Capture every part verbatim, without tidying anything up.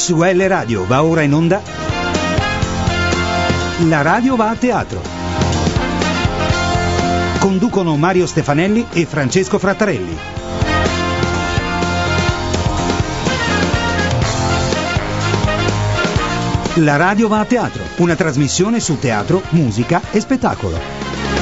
Su L Radio va ora in onda La radio va a teatro. Conducono Mario Stefanelli e Francesco Frattarelli. La radio va a teatro, una trasmissione su teatro, musica e spettacolo.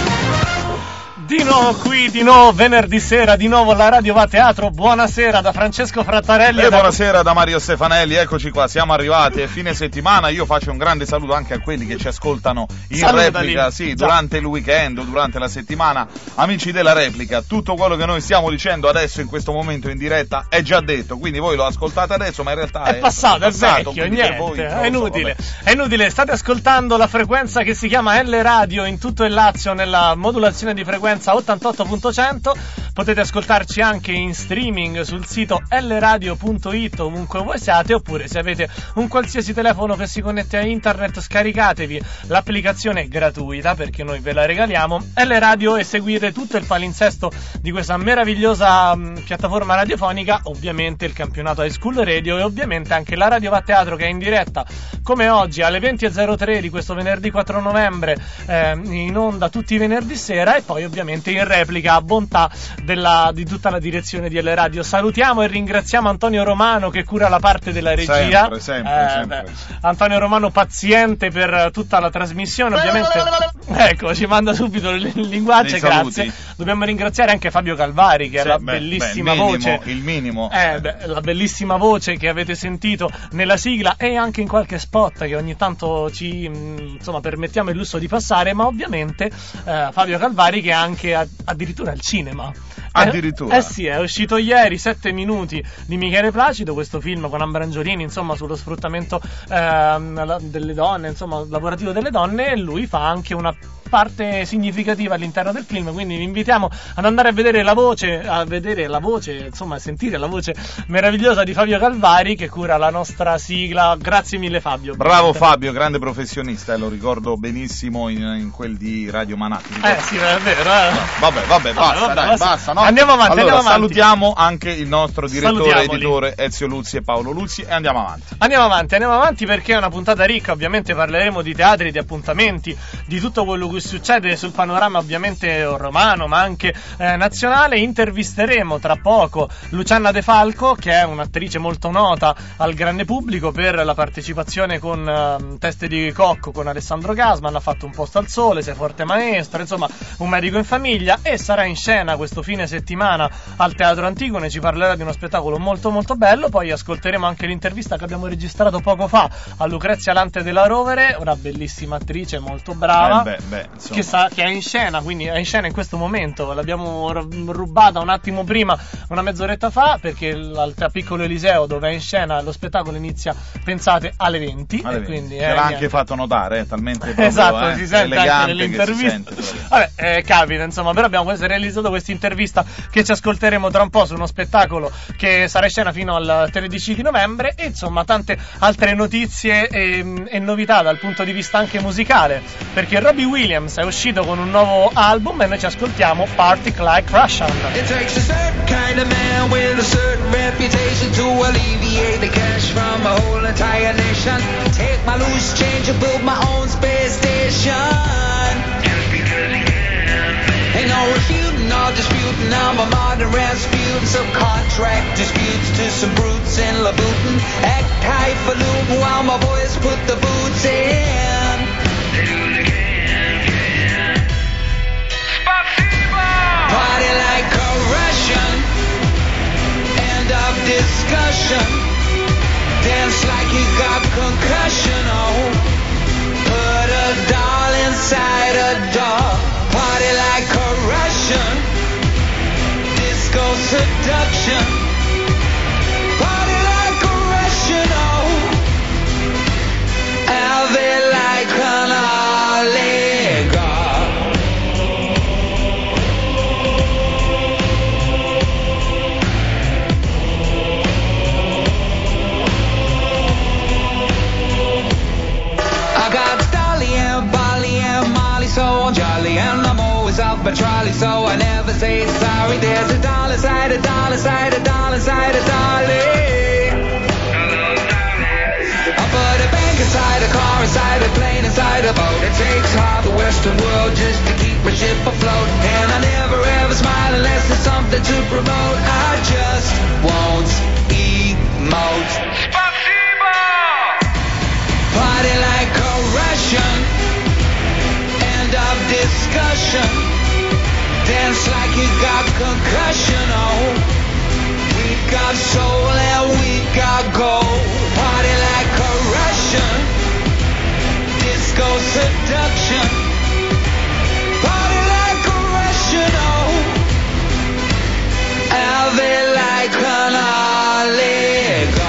Di nuovo qui, di nuovo venerdì sera, di nuovo la radio va a teatro. Buonasera da Francesco Frattarelli e da... buonasera da Mario Stefanelli. Eccoci qua, siamo arrivati a fine settimana. Io faccio un grande saluto anche a quelli che ci ascoltano in Saluta replica, lì. sì, durante il weekend o durante la settimana. Amici della replica, tutto quello che noi stiamo dicendo adesso in questo momento in diretta è già detto, quindi voi lo ascoltate adesso, ma in realtà è, è passato, è, passato, vecchio, niente, niente, voi, è inutile, so, è inutile. State ascoltando la frequenza che si chiama L Radio in tutto il Lazio nella modulazione di frequenza ottantotto punto cento. Potete ascoltarci anche in streaming sul sito l radio punto it ovunque voi siate, oppure se avete un qualsiasi telefono che si connette a internet scaricatevi l'applicazione gratuita, perché noi ve la regaliamo, L Radio, e seguite tutto il palinsesto di questa meravigliosa mh, piattaforma radiofonica, ovviamente il campionato High School Radio e ovviamente anche la radio va a teatro che è in diretta come oggi alle venti e zero tre di questo venerdì quattro novembre, eh, in onda tutti i venerdì sera, e poi ovviamente in replica a bontà della, di tutta la direzione di L Radio. Salutiamo e ringraziamo Antonio Romano che cura la parte della regia. Sempre, sempre, eh, sempre. Beh, Antonio Romano paziente per tutta la trasmissione, ovviamente. Ecco, ci manda subito il linguaggio, grazie. Dobbiamo ringraziare anche Fabio Calvari che sì, è la beh, bellissima beh, il minimo, voce. Il minimo. Eh, beh, la bellissima voce che avete sentito nella sigla e anche in qualche spot che ogni tanto ci mh, insomma permettiamo il lusso di passare, ma ovviamente eh, Fabio Calvari che è anche a, addirittura al cinema. Addirittura? Eh, eh sì, è uscito ieri Sette minuti di Michele Placido, questo film con Ambrangiolini, insomma, sullo sfruttamento eh, delle donne, insomma, lavorativo delle donne, e lui fa anche una parte significativa all'interno del film, quindi vi invitiamo ad andare a vedere la voce, a vedere la voce, insomma, a sentire la voce meravigliosa di Fabio Calvari che cura la nostra sigla. Grazie mille Fabio. Bravo Fabio, grande professionista, e lo ricordo benissimo in, in quel di Radio Manatti. Eh sì, è vero. Eh. Vabbè, vabbè, basta, vabbè, dai, basta. basta, no? Andiamo avanti, allora, andiamo avanti. Salutiamo anche il nostro direttore Salutiamoli. editore Ezio Luzzi e Paolo Luzzi e andiamo avanti. Andiamo avanti, andiamo avanti perché è una puntata ricca, ovviamente parleremo di teatri, di appuntamenti, di tutto quello che succede sul panorama ovviamente romano ma anche eh, nazionale. Intervisteremo tra poco Luciana De Falco, che è un'attrice molto nota al grande pubblico per la partecipazione con eh, Teste di Cocco con Alessandro Gasman, ha fatto Un posto al sole, Sei forte maestro, insomma Un medico in famiglia, e sarà in scena questo fine settimana al Teatro Antigone, ci parlerà di uno spettacolo molto molto bello. Poi ascolteremo anche l'intervista che abbiamo registrato poco fa a Lucrezia Lante della Rovere, una bellissima attrice molto brava, eh beh, beh, che, sa, che è in scena, quindi è in scena in questo momento. L'abbiamo rubata un attimo prima, una mezz'oretta fa, perché al Piccolo Eliseo dove è in scena lo spettacolo inizia, pensate, alle venti, alle e venti. quindi Ce eh, l'ha niente. anche fatto notare, eh, talmente proprio, esatto, eh, si sente anche nell'intervista. Vabbè, eh, capita, insomma, però abbiamo realizzato questa intervista che ci ascolteremo tra un po' su uno spettacolo che sarà in scena fino al tredici di novembre, e insomma tante altre notizie e, e novità dal punto di vista anche musicale, perché Robbie Williams è uscito con un nuovo album e noi ci ascoltiamo Party Like Russian. It takes a certain kind of man with a certain reputation to alleviate the cash from a whole entire nation. Take my loose change and build my own space station. Just because you can. Ain't no refuting or disputing, I'm a modern Rasputin. Subcontract disputes to some brutes in Louboutin. Act highfalutin while my boys put the boots in. They do the can, can. Spasibo! Party like a Russian. End of discussion. Dance like you got concussion, oh. Put a doll inside a doll. Party like a Russian. Disco seduction. Party like a Russian, oh. Have it like an oligarch. I got Dolly and Bolly and Molly, so I'm jolly, and I'm always off my trolley, so I never say sorry. There's a dollar side, a dollar side, a dollar with a boat. It takes half the Western world just to keep a ship afloat. And I never ever smile unless there's something to promote. I just won't emote. Spasibo! Party like a Russian. End of discussion. Dance like you got concussion. Oh, we got soul and we got gold. Party like a Russian. Disco seduction. Party like a Russian. Oh, have it like an oligarch.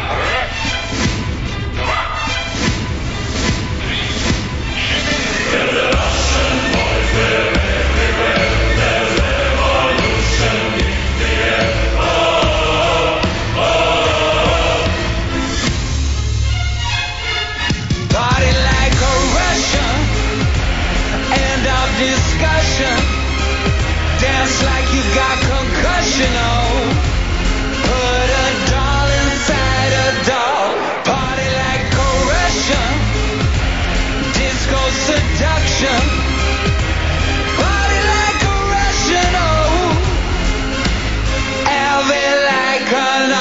Discussion. Dance like you got concussion. Oh, put a doll inside a doll. Party like a Russian. Disco seduction. Party like a Russian. Oh, have it like an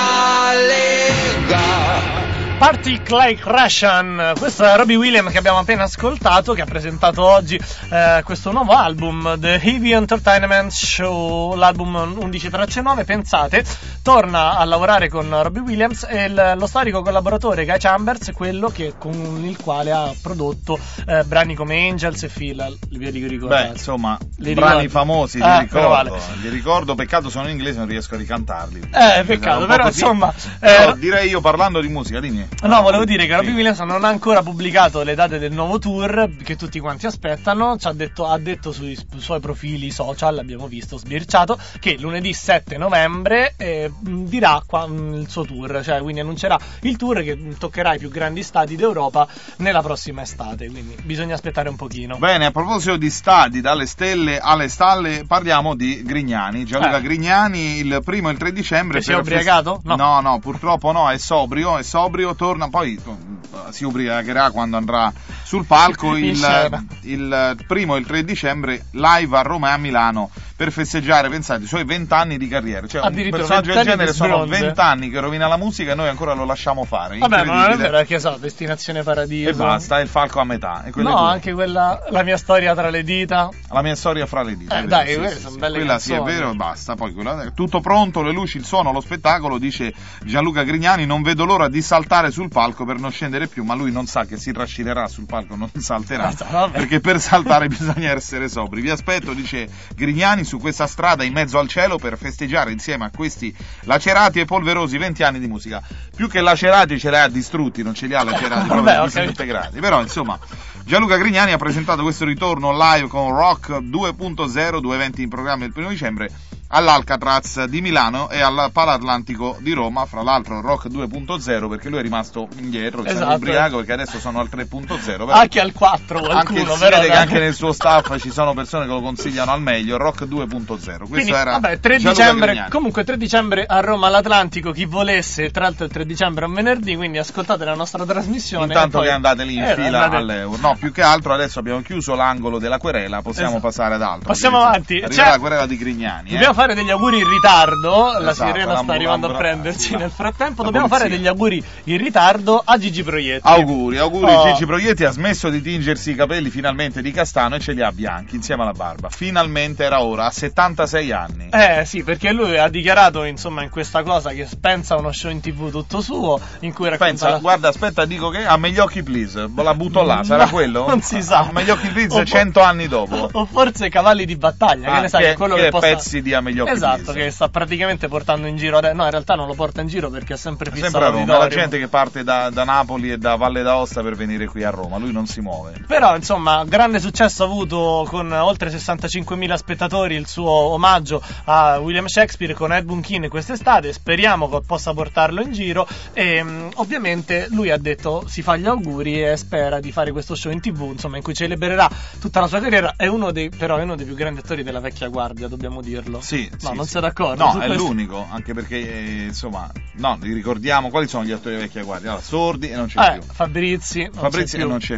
oligarch. Party Like Russian, questo è Robbie Williams che abbiamo appena ascoltato, che ha presentato oggi eh, questo nuovo album, The Heavy Entertainment Show, l'album undici tracce nove. Pensate, torna a lavorare con Robbie Williams e il, lo storico collaboratore Guy Chambers, quello che, con il quale ha prodotto eh, brani come Angels e Phil. Vi ricordate? Beh, insomma, li brani ricordo. famosi, li eh, ricordo, vale. li ricordo, peccato sono in inglese, non riesco a ricantarli. Eh, peccato, però così. insomma... Però Eh, direi io, parlando di musica, dimmi. No, volevo dire che Robbie Sì. Williams non ha ancora pubblicato le date del nuovo tour che tutti quanti aspettano. Ci ha detto, ha detto sui, sui suoi profili social, abbiamo visto sbirciato, che lunedì sette novembre eh, dirà qua, mh, il suo tour, cioè quindi annuncerà il tour che toccherà i più grandi stadi d'Europa nella prossima estate, quindi bisogna aspettare un pochino. Bene, a proposito di stadi, dalle stelle alle stalle, parliamo di Grignani. Gianluca Eh. Grignani, il primo e il tre dicembre. Che si è per ubriacato? No. no, no, purtroppo no, è sobrio, è sobrio, torna, poi uh, si ubriacherà quando andrà sul palco. In il, scena. il primo e il tre dicembre live a Roma e a Milano per festeggiare, pensate, i suoi vent'anni di carriera. Cioè, un Addirittura personaggio del vent'anni genere di sono sbronze. vent'anni che rovina la musica e noi ancora lo lasciamo fare. Vabbè, ma non è Incredibile. vero, che so, Destinazione Paradiso. E basta, è il falco a metà. E quelle No, due. anche quella, La mia storia tra le dita. La mia storia fra le dita. Eh, è vero, dai, sì, quelle sì, sono sì. belle Quella canzoni. sì, è vero e basta. Poi quella, tutto pronto, le luci, il suono, lo spettacolo, dice Gianluca Grignani. Non vedo l'ora di saltare sul palco per non scendere più, ma lui non sa che si trascinerà sul palco, non salterà, Vabbè. perché per saltare bisogna essere sobri. Vi aspetto, dice Grignani, su questa strada in mezzo al cielo per festeggiare insieme a questi lacerati e polverosi venti anni di musica. Più che lacerati ce li ha distrutti, non ce li ha lacerati, proprio Vabbè, di ho capito. disintegrati. Però insomma, Gianluca Grignani ha presentato questo ritorno live con Rock due punto zero, due eventi in programma il primo dicembre all'Alcatraz di Milano e al Palatlantico di Roma. Fra l'altro Rock due punto zero perché lui è rimasto indietro, si Esatto. è ubriaco, perché adesso sono al tre punto zero. Però Anche al quattro qualcuno, anche, si però, vede che dai. anche nel suo staff ci sono persone che lo consigliano al meglio. Rock due punto zero. Questo Quindi, era vabbè, tre Gianluca dicembre, Grignani. comunque tre dicembre a Roma all'Atlantico, chi volesse, tra l'altro il tre dicembre è un venerdì, quindi ascoltate la nostra trasmissione. Intanto e poi- che andate lì in eh, fila andate- all'euro. No, più che altro adesso abbiamo chiuso l'angolo della querela, possiamo Esatto. passare ad altro. Passiamo Perché, avanti. insomma, C'è- arriva la querela di Grignani. Dobbiamo eh. fare degli auguri in ritardo, la Esatto, sirena sta l'ambu- arrivando a l'ambula- prenderci sì, la- nel frattempo, la dobbiamo fare polizia. degli auguri in ritardo a Gigi Proietti. Auguri, auguri. Oh. Gigi Proietti ha smesso di tingersi i capelli finalmente di castano e ce li ha bianchi insieme alla barba. Finalmente era ora, a settantasei anni. Eh sì, perché lui ha dichiarato insomma in questa cosa che pensa a uno show in tv tutto suo in cui racconta Pensa, la- guarda, aspetta, dico che a me gli occhi please, la butto là, sarà No, quello? non si sa. A me gli occhi please O- cento anni dopo. o forse Cavalli di battaglia, Ah, che ne sai, che- che è quello che che, è posta- pezzi di A me gli occhi esatto, please. che sta praticamente portando in giro ade- no, in realtà non lo porta in giro perché è sempre fissato Sempre a Roma, la all'auditorium. gente che parte da, da Napoli e da Valle d'Aosta per venire qui a Roma, lui non si muove. Però insomma grande successo ha avuto con oltre sessantacinquemila spettatori il suo omaggio a William Shakespeare con Ed Boon Keane quest'estate. Speriamo che possa portarlo in giro e mh, ovviamente lui ha detto si fa gli auguri e spera di fare questo show in tv insomma in cui celebrerà tutta la sua carriera. È uno dei, però è uno dei più grandi attori della vecchia guardia, dobbiamo dirlo. Sì, no, sì, non sì. sei d'accordo? No, su è questo? l'unico, anche perché eh, insomma, no, li ricordiamo quali sono gli attori di vecchia guardia. Allora, Sordi e non c'è Eh, più. Fabrizi non Fabrizio c'è più. non c'è più.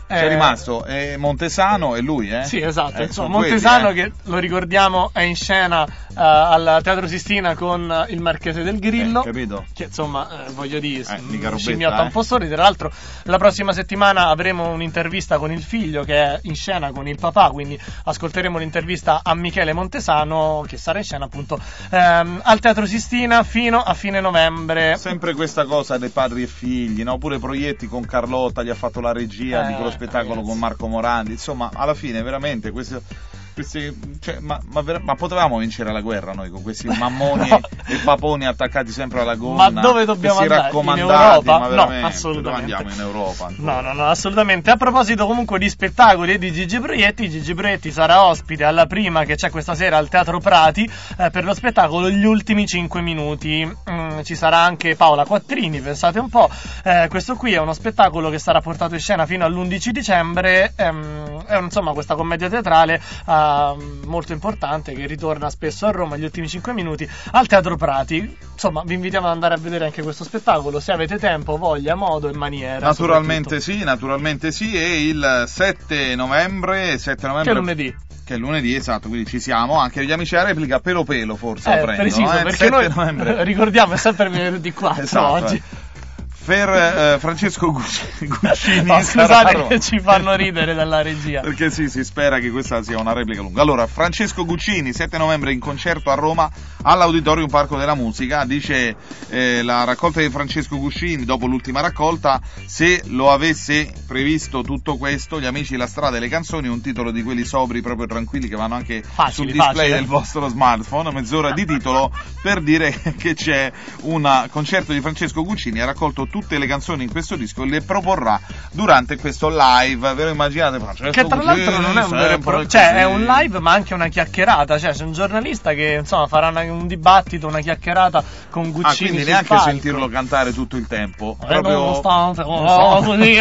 c'è eh, rimasto eh, Montesano e lui, eh? Sì, esatto. Eh, Insomma, sono Montesano quelli, eh. che, lo ricordiamo, è in scena uh, al Teatro Sistina con il Marchese del Grillo. Eh, capito? Che insomma, eh, voglio dire, Eh, mica robetta, scimmiotta un eh. po' soli. Tra l'altro, la prossima settimana avremo un'intervista con il figlio che è in scena con il papà. Quindi ascolteremo l'intervista a Michele Montesano, che sarà in scena appunto ehm, al Teatro Sistina fino a fine novembre. Sempre questa cosa dei padri e figli, no? Pure Proietti con Carlotta gli ha fatto la regia Eh, di quello spettacolo ragazzi. con Marco Morandi. Insomma, alla fine veramente questi, questi cioè, ma, ma, ver- ma potevamo vincere la guerra noi con questi mammoni No. e paponi attaccati sempre alla gonna? Ma dove dobbiamo questi andare? In raccomandati, Europa? ma No, veramente, assolutamente. dove andiamo in Europa? No, no, no, assolutamente. A proposito comunque di spettacoli e di Gigi Proietti, Gigi Proietti sarà ospite alla prima che c'è questa sera al Teatro Prati eh, per lo spettacolo Gli ultimi cinque minuti. Mm, ci sarà anche Paola Quattrini, pensate un po'. Eh, questo qui è uno spettacolo che sarà portato in scena fino all'undici dicembre. Ehm, è insomma questa commedia teatrale eh, molto importante che ritorna spesso a Roma, Gli ultimi cinque minuti, al Teatro Prati. Insomma, vi invitiamo ad andare a vedere anche questo spettacolo se avete tempo, voglia, modo e maniera. Naturalmente sì, naturalmente sì, e il sette novembre, sette novembre Che è lunedì. Che è lunedì, esatto, quindi ci siamo. Anche gli amici della replica pelo pelo forse Eh, lo prendono, preciso, eh? Il perché sette noi novembre. ricordiamo è sempre venerdì quattro Esatto, oggi. eh. Per eh, Francesco Gucci- Guccini No, sarà a scusate Roma. che ci fanno ridere dalla regia. Perché sì, si spera che questa sia una replica lunga. Allora, Francesco Guccini, sette novembre in concerto a Roma all'Auditorium Parco della Musica. Dice eh, la raccolta di Francesco Guccini dopo l'ultima raccolta: se lo avesse previsto tutto questo, gli amici La Strada e le canzoni, un titolo di quelli sobri, proprio tranquilli, che vanno anche Facili, sul display facili. del vostro smartphone, mezz'ora di titolo per dire che c'è un concerto di Francesco Guccini, ha raccolto tutte le canzoni in questo disco e le proporrà durante questo live. Ve lo immaginate? Francesco Che tra l'altro Guccini, non è un vero e sempre proprio, cioè così. è un live ma anche una chiacchierata, cioè c'è un giornalista che insomma farà una- un dibattito, una chiacchierata con Guccini. Ah, quindi sul neanche palco. sentirlo cantare tutto il tempo. Eh, Proprio nonostante, Non oh, so. così,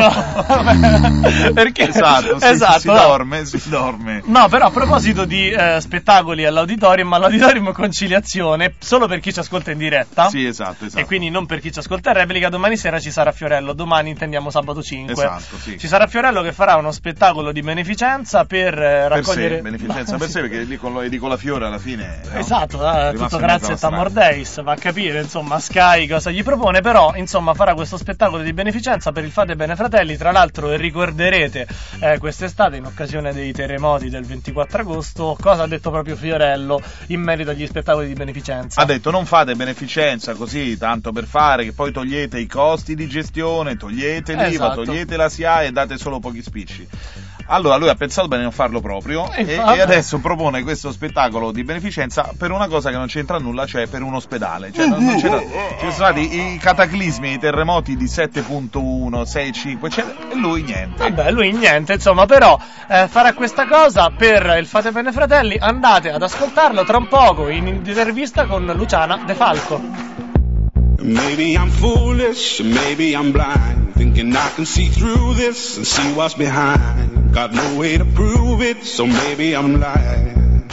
oh. Perché Esatto, sì, esatto, si, si no. dorme, si dorme. No, però a proposito di eh, spettacoli all'auditorium, all'auditorium Conciliazione, solo per chi ci ascolta in diretta. Sì, esatto, esatto. E quindi non per chi ci ascolta in replica, domani sera ci sarà Fiorello, domani intendiamo sabato cinque. Esatto, sì. Ci sarà Fiorello che farà uno spettacolo di beneficenza per eh, Per raccogliere... sé, beneficenza per sé, perché lì con lo Edico La Fiore alla fine... no? Esatto, eh, Rimasto tutto in grazie a mezzo alla Tamor strada. Days, va a capire insomma Sky cosa gli propone, però insomma farà questo spettacolo di beneficenza per il Fate Bene Fratelli. Tra l'altro ricorderete eh, quest'estate in occasione dei terremoti del ventiquattro agosto cosa ha detto proprio Fiorello in merito agli spettacoli di beneficenza. Ha detto: non fate beneficenza così tanto per fare, che poi togliete i costi di gestione, togliete l'I V A, Esatto. togliete la S I A E e date solo pochi spicci. Allora lui ha pensato bene di non farlo proprio E e, infatti- e adesso propone questo spettacolo di beneficenza per una cosa che non c'entra nulla, cioè per un ospedale. Cioè non, non c'entra, ci sono stati i cataclismi, i terremoti di sette virgola uno, sei, cinque, eccetera, e lui niente. Vabbè, lui niente, insomma, però eh, farà questa cosa per il Fate Bene Fratelli. Andate ad ascoltarlo tra un poco in intervista con Luciana De Falco. Maybe I'm foolish, maybe I'm blind, thinking I can see through this and see what's behind. Got no way to prove it, so maybe I'm lying.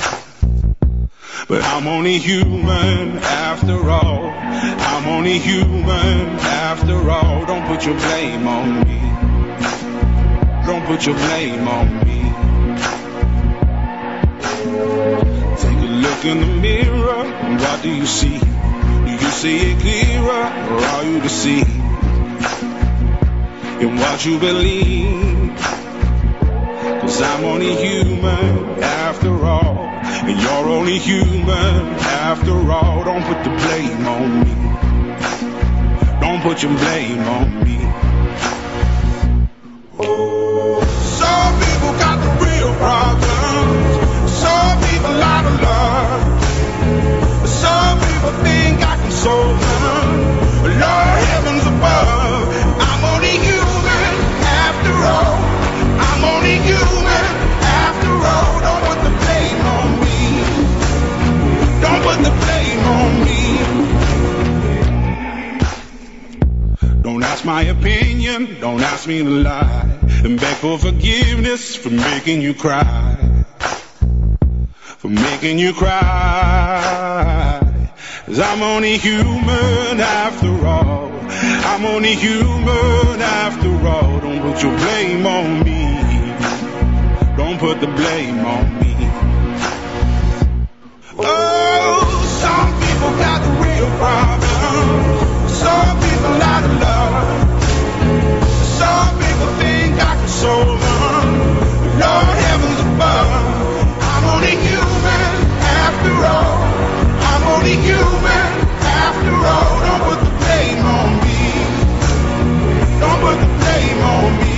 But I'm only human after all. I'm only human after all. Don't put your blame on me. Don't put your blame on me. Take a look in the mirror, and what do you see? Do you see it clearer, or are you deceived in what you believe? 'Cause I'm only human after all, and you're only human after all. Don't put the blame on me. Don't put your blame on me. Some people got the real problems. Some people out of love. Some people think I can solve them. Lord heavens above, I'm only human after all. I'm only human after all. Don't put the blame on me. Don't put the blame on me. Don't ask my opinion, don't ask me to lie, and beg for forgiveness for making you cry, for making you cry. 'Cause I'm only human after all. I'm only human after all. Don't put your blame on me. put the blame on me. Oh, some people got the real problem. Some people out of love. Some people think I can solve them. Lord heavens above, I'm only human after all. I'm only human after all. Don't put the blame on me. Don't put the blame on me.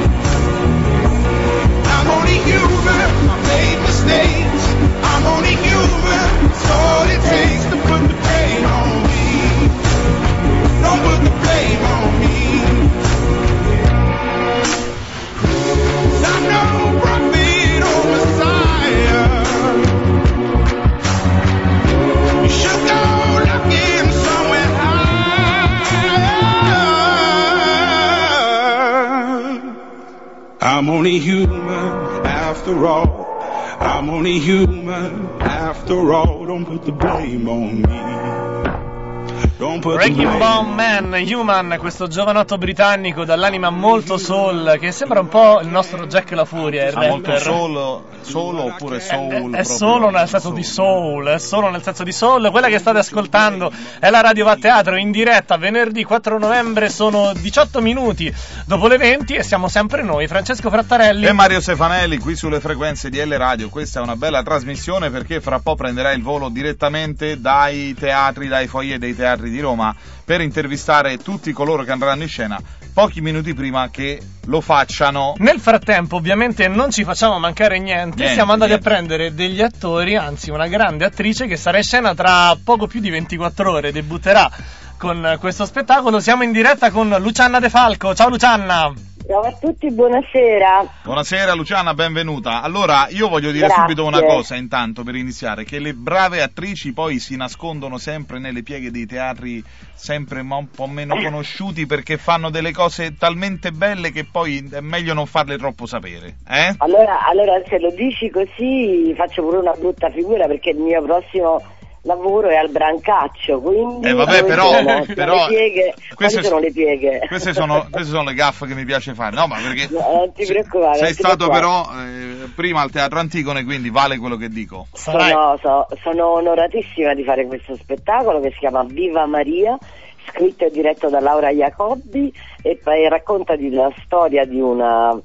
I'm only human, I made mistakes. I'm only human, it's all it takes to put the blame on me. Don't put the blame on me. I'm no prophet or Messiah. You should go looking somewhere higher. I'm only human after all. I'm only human after all. Don't put the blame on me. Don't put the Breaking blame Bone Man, Human, questo giovanotto britannico dall'anima molto soul, che sembra un po' il nostro Jack La Furia, il Ah, molto rapper. solo, solo oppure soul? È, è proprio? solo nel senso di soul, è solo nel senso di soul. Quella che state ascoltando è la Radio Va Teatro in diretta venerdì quattro novembre, sono diciotto minuti dopo le venti e siamo sempre noi, Francesco Frattarelli E Mario Stefanelli qui sulle frequenze di L Radio. Questa è una bella trasmissione perché fra po' prenderai il volo direttamente dai teatri, dai foyer dei teatri di Roma per intervistare tutti coloro che andranno in scena pochi minuti prima che lo facciano. Nel frattempo ovviamente non ci facciamo mancare niente, Niente, siamo andati niente. a prendere degli attori, anzi una grande attrice che sarà in scena tra poco più di ventiquattro ore, debutterà con questo spettacolo. Siamo in diretta con Luciana De Falco. Ciao Luciana! Ciao a tutti, buonasera. Buonasera Luciana, benvenuta. Allora, io voglio dire Grazie. subito una cosa intanto per iniziare, che le brave attrici poi si nascondono sempre nelle pieghe dei teatri sempre ma un po' meno conosciuti perché fanno delle cose talmente belle che poi è meglio non farle troppo sapere, eh? Allora, allora se lo dici così faccio pure una brutta figura perché il mio prossimo lavoro è al Brancaccio, quindi Eh vabbè, dove però, sono? Sono però le pieghe, quali queste, sono le pieghe? Queste sono, queste sono le gaffe che mi piace fare, no, ma perché No, non ti preoccupare, sei non ti stato preoccupare. però eh, prima al Teatro Antigone, quindi vale quello che dico. Sarai... Sono, so- sono onoratissima di fare questo spettacolo che si chiama Viva Maria, scritto e diretto da Laura Jacobi e poi racconta di la storia di una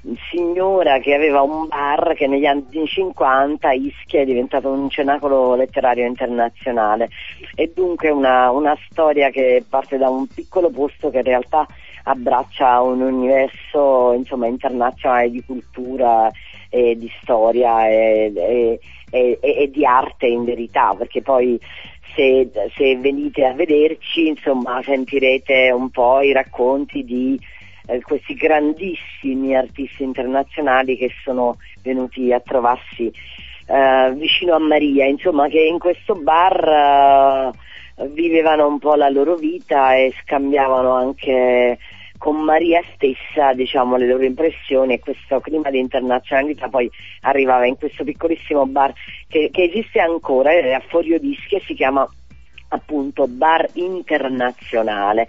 signora che aveva un bar che negli anni cinquanta a Ischia è diventato un cenacolo letterario internazionale e dunque una, una storia che parte da un piccolo posto che in realtà abbraccia un universo insomma internazionale di cultura e di storia e, e, e, e di arte in verità, perché poi se, se venite a vederci insomma sentirete un po' i racconti di eh, questi grandissimi artisti internazionali che sono venuti a trovarsi eh, vicino a Maria, insomma, che in questo bar eh, vivevano un po' la loro vita e scambiavano anche con Maria stessa, diciamo, le loro impressioni, e questo clima di internazionalità poi arrivava in questo piccolissimo bar che, che esiste ancora, è a Forio d'Ischia, si chiama appunto Bar Internazionale.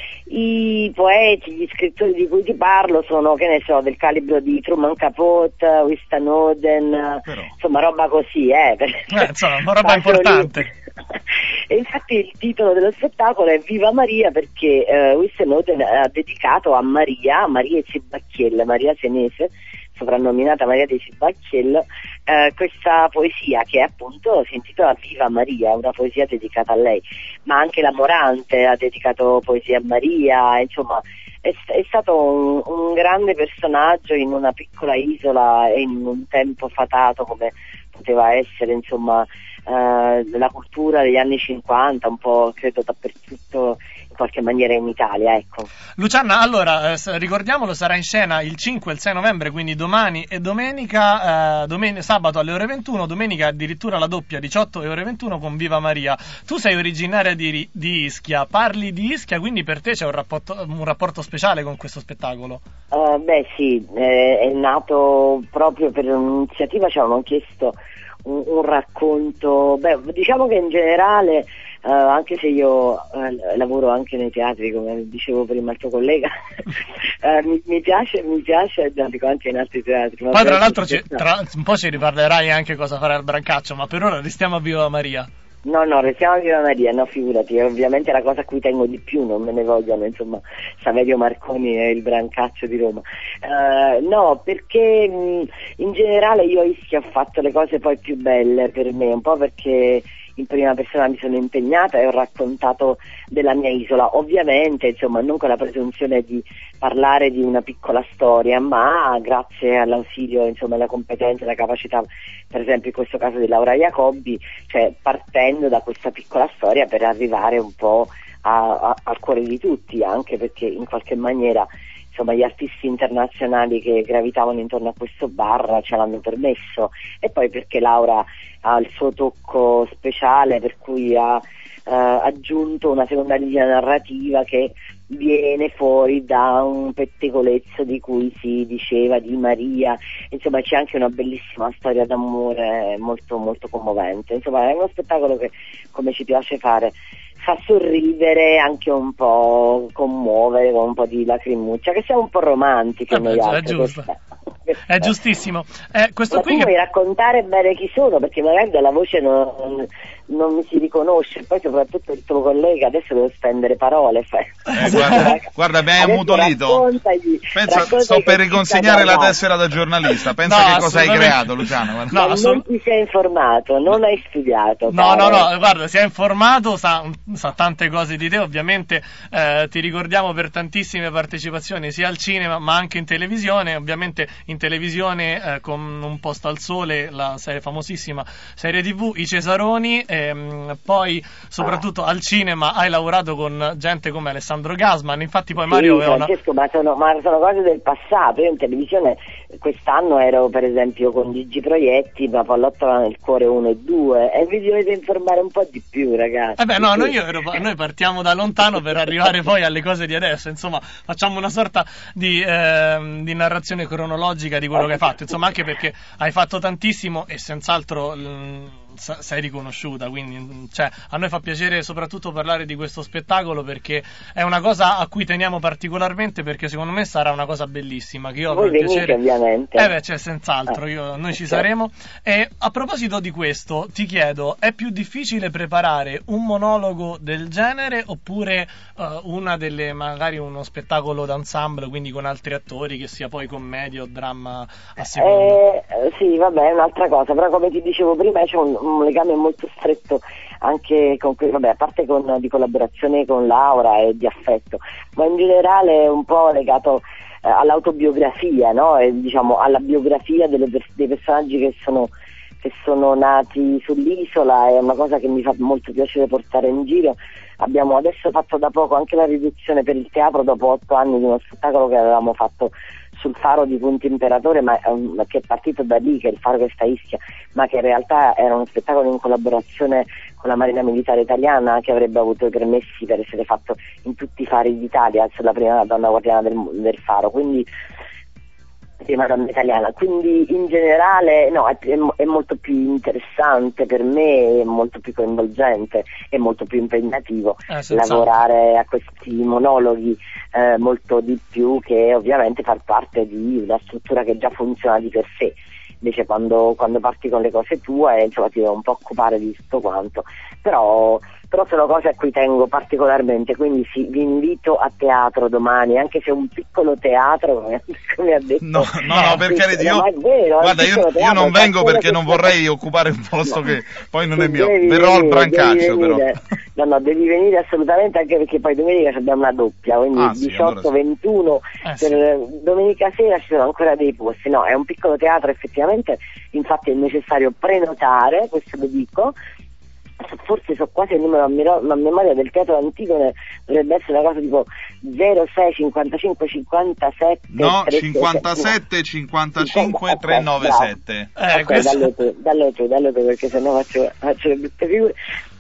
I poeti, gli scrittori di cui ti parlo sono, che ne so, del calibro di Truman Capote, Winston Oden, Però. insomma roba così, eh, per... Eh, insomma, una roba Faccio importante. lì. E infatti il titolo dello spettacolo è Viva Maria perché eh, Winston Oden ha dedicato a Maria, Maria Cibacchiel, Maria Senese, soprannominata Maria di Cibacchiel, eh, questa poesia che appunto si intitola Viva Maria, una poesia dedicata a lei, ma anche la Morante ha dedicato poesia a Maria, insomma è, è stato un, un grande personaggio in una piccola isola e in un tempo fatato come poteva essere, insomma, eh, la cultura degli anni cinquanta, un po' credo dappertutto, in qualche maniera in Italia, ecco. Luciana, allora, eh, s- ricordiamolo, sarà in scena il cinque e il sei novembre, quindi domani e domenica, eh, domen- sabato alle ore ventuno, domenica addirittura la doppia, diciotto e ore ventuno con Viva Maria. Tu sei originaria di, Ri- di Ischia, parli di Ischia, quindi per te c'è un rapporto, un rapporto speciale con questo spettacolo? Uh, beh sì, eh, è nato proprio per un'iniziativa, ci avevano chiesto un, un racconto, beh, diciamo che in generale Uh, anche se io uh, lavoro anche nei teatri, come dicevo prima il tuo collega, uh, mi, mi piace, mi piace, dico anche in altri teatri. Poi tra l'altro ci, tra, un po' ci riparlerai anche cosa fare al Brancaccio, ma per ora restiamo a Viva Maria. No, no, restiamo a Viva Maria, no, figurati, è ovviamente la cosa a cui tengo di più, non me ne vogliono, insomma, Saverio Marconi e il Brancaccio di Roma. Uh, no, perché mh, in generale io a Ischia ho fatto le cose poi più belle per me, un po' perché in prima persona mi sono impegnata e ho raccontato della mia isola, ovviamente insomma non con la presunzione di parlare di una piccola storia, ma grazie all'ausilio, insomma, alla competenza e alla capacità, per esempio in questo caso di Laura Jacobi, cioè partendo da questa piccola storia per arrivare un po' a, a, al cuore di tutti, anche perché in qualche maniera insomma gli artisti internazionali che gravitavano intorno a questo bar ce l'hanno permesso, e poi perché Laura ha il suo tocco speciale, per cui ha eh, aggiunto una seconda linea narrativa che viene fuori da un pettegolezzo di cui si diceva di Maria, insomma c'è anche una bellissima storia d'amore molto molto commovente, insomma è uno spettacolo che, come ci piace fare, fa sorridere, anche un po' commuovere, con un po' di lacrimuccia, che siamo un po' romantiche eh noi beh, altri. È giusto, è giustissimo. Eh, questo Ma qui tu che... vuoi raccontare bene chi sono, perché magari dalla voce non, non mi si riconosce, poi soprattutto il tuo collega, adesso devo spendere parole. Fai. Eh, guarda, guarda, mi hai ammutolito. Pensa, sto per riconsegnare la tessera da giornalista, pensa no, che cosa hai creato, Luciano. No, assolut- non ti sei informato, non hai studiato. No, caro. no, no, guarda, si è informato, sa, sa tante cose di te, ovviamente eh, ti ricordiamo per tantissime partecipazioni sia al cinema ma anche in televisione, ovviamente in televisione eh, con Un posto al sole, la serie famosissima serie tivù, I Cesaroni, ehm, poi soprattutto al cinema hai lavorato con gente come Alessandro Gasman, infatti poi Mario sì, aveva una... Francesco, ma sono, ma sono cose del passato. Io in televisione quest'anno ero per esempio con Gigi Proietti, ma Pallotta nel cuore uno e due, e vi dovete informare un po' di più, ragazzi. Eh beh, no, noi, ero, noi partiamo da lontano per arrivare poi alle cose di adesso, insomma facciamo una sorta di, eh, di narrazione cronologica di quello che hai fatto, insomma, anche perché hai fatto tantissimo e senz'altro mh, sei riconosciuta, quindi cioè, a noi fa piacere soprattutto parlare di questo spettacolo, perché è una cosa a cui teniamo particolarmente, perché secondo me sarà una cosa bellissima, che io avrò Voi il venite, piacere ovviamente. eh beh, cioè, senz'altro, io, noi ci saremo. E a proposito di questo ti chiedo, è più difficile preparare un monologo del genere oppure uh, una delle, magari uno spettacolo d'ensemble, quindi con altri attori, che sia poi commedia o dramma a seconda? Eh, sì, vabbè, è un'altra cosa, però come ti dicevo prima c'è un, un legame molto stretto anche con, vabbè, a parte con, di collaborazione con Laura e di affetto, ma in generale è un po' legato eh, all'autobiografia, no? E, diciamo, alla biografia delle, dei personaggi che sono, che sono nati sull'isola. È una cosa che mi fa molto piacere portare in giro. Abbiamo adesso fatto da poco anche la riduzione per il teatro, dopo otto anni di uno spettacolo che avevamo fatto sul faro di Punto Imperatore, ma um, che è partito da lì, che è il faro che sta a Ischia, ma che in realtà era uno spettacolo in collaborazione con la Marina Militare Italiana, che avrebbe avuto i permessi per essere fatto in tutti i fari d'Italia, essere la prima donna guardiana del, del faro, quindi prima donna italiana, quindi in generale no, è, è molto più interessante per me, è molto più coinvolgente, è molto più impegnativo eh, lavorare a questi monologhi, eh, molto di più che ovviamente far parte di una struttura che già funziona di per sé. Invece quando, quando parti con le cose tue, insomma, ti devo un po' occupare di tutto quanto, però, però sono cose a cui tengo particolarmente, quindi sì, vi invito a teatro domani, anche se è un piccolo teatro, come, come ha detto. No, no, no, per carità, io, vero, guarda, io, io non vengo perché non vorrei occupare un posto no, che poi non è mio, verrò al Brancaccio però. No, no, devi venire assolutamente, anche perché poi domenica abbiamo una doppia, quindi ah, sì, diciotto ventuno, allora sì. Per eh, sì. Domenica sera ci sono ancora dei posti, no, è un piccolo teatro effettivamente, infatti è necessario prenotare, questo lo dico, forse so quasi il numero a memoria del teatro antico, ne, dovrebbe essere una cosa tipo zero sei cinquantacinque cinquantasette no cinquantasette cinquantacinque trecentonovantasette eh, okay, questo... dallo tu, dallo tu, dallo tu, perché sennò faccio, faccio le brutte figure.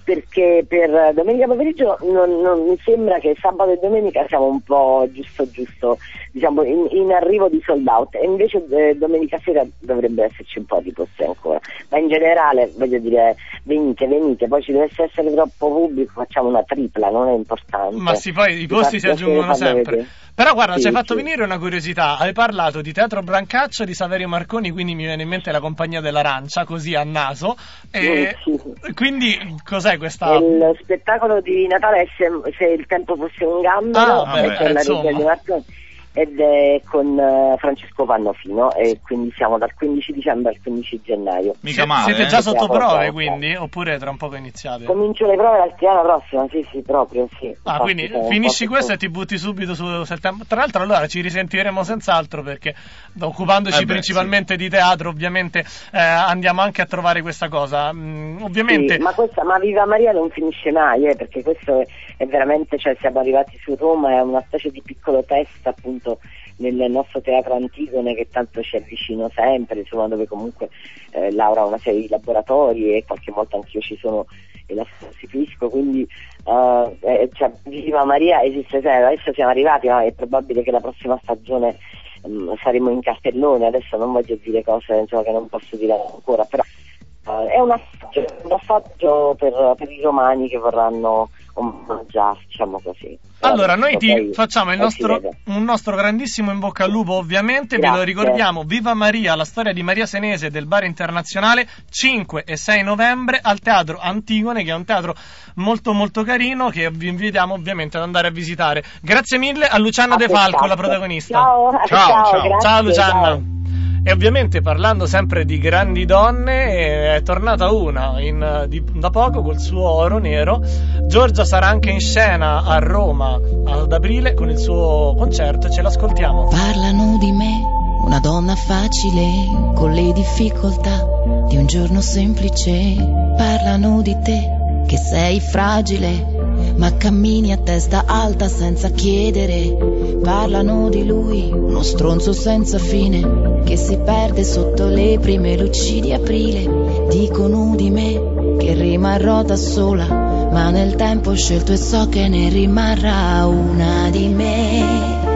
perché per domenica pomeriggio non, non mi sembra che sabato e domenica siamo un po' giusto giusto, diciamo in, in arrivo di sold out, e invece eh, domenica sera dovrebbe esserci un po' di posti ancora, ma in generale voglio dire venite, venite, poi ci dovesse essere troppo pubblico facciamo una tripla, non è importante. Ma sì, poi i posti si aggiungono sempre. Vedere. Però guarda, sì, ci hai fatto sì. venire una curiosità, hai parlato di Teatro Brancaccio di Saverio Marconi, quindi mi viene in mente la Compagnia dell'Arancia, così a naso, e sì, sì. Quindi cos'è questa? Il spettacolo di Natale è se, se il tempo fosse un gambero, ah, beh, c'è la regia di Marconi, ed è con uh, Francesco Pannofino, e quindi siamo dal quindici dicembre al quindici gennaio. Mica male, siete eh? già sotto prove, Siamo quindi? Oppure tra un poco iniziate? Comincio le prove la settimana prossima, sì sì, proprio, sì. Ah, Infatti, quindi finisci questo e ti butti subito su settembre. Tra l'altro allora ci risentiremo senz'altro, perché occupandoci eh beh, principalmente sì. di teatro, ovviamente eh, andiamo anche a trovare questa cosa. Mm, ovviamente... Sì, ma questa, ma Viva Maria non finisce mai, eh, perché questo è, è veramente, cioè siamo arrivati su Roma, è una specie di piccolo test appunto nel nostro teatro Antigone, che tanto ci avvicino sempre, insomma, dove comunque eh, Laura ha una serie di laboratori e qualche volta anch'io ci sono e la sostituisco, quindi uh, eh, cioè, Viva Maria esiste sempre. Adesso siamo arrivati, ma è probabile che la prossima stagione um, saremo in cartellone, adesso non voglio dire cose insomma, che non posso dire ancora, però uh, è un assaggio, un assaggio per, per i romani che vorranno omaggiarci, diciamo così. Allora, noi ti poi, facciamo il nostro, un nostro grandissimo in bocca al lupo, ovviamente. Grazie. Ve lo ricordiamo, Viva Maria, la storia di Maria Senese del Bar Internazionale, cinque e sei novembre al Teatro Antigone, che è un teatro molto molto carino, che vi invitiamo ovviamente ad andare a visitare. Grazie mille a Luciana De Falco, la protagonista. Ciao, ciao, ciao, ciao, grazie, ciao Luciana. Ciao. E ovviamente parlando sempre di grandi donne, è tornata una in, di, da poco col suo Oro Nero. Giorgia sarà anche in scena a Roma ad aprile con il suo concerto e ce l'ascoltiamo. Parlano di me, una donna facile, con le difficoltà di un giorno semplice. Parlano di te, che sei fragile, ma cammini a testa alta senza chiedere. Parlano di lui, uno stronzo senza fine, che si perde sotto le prime luci di aprile. Dicono di me che rimarrò da sola, ma nel tempo ho scelto e so che ne rimarrà una di me,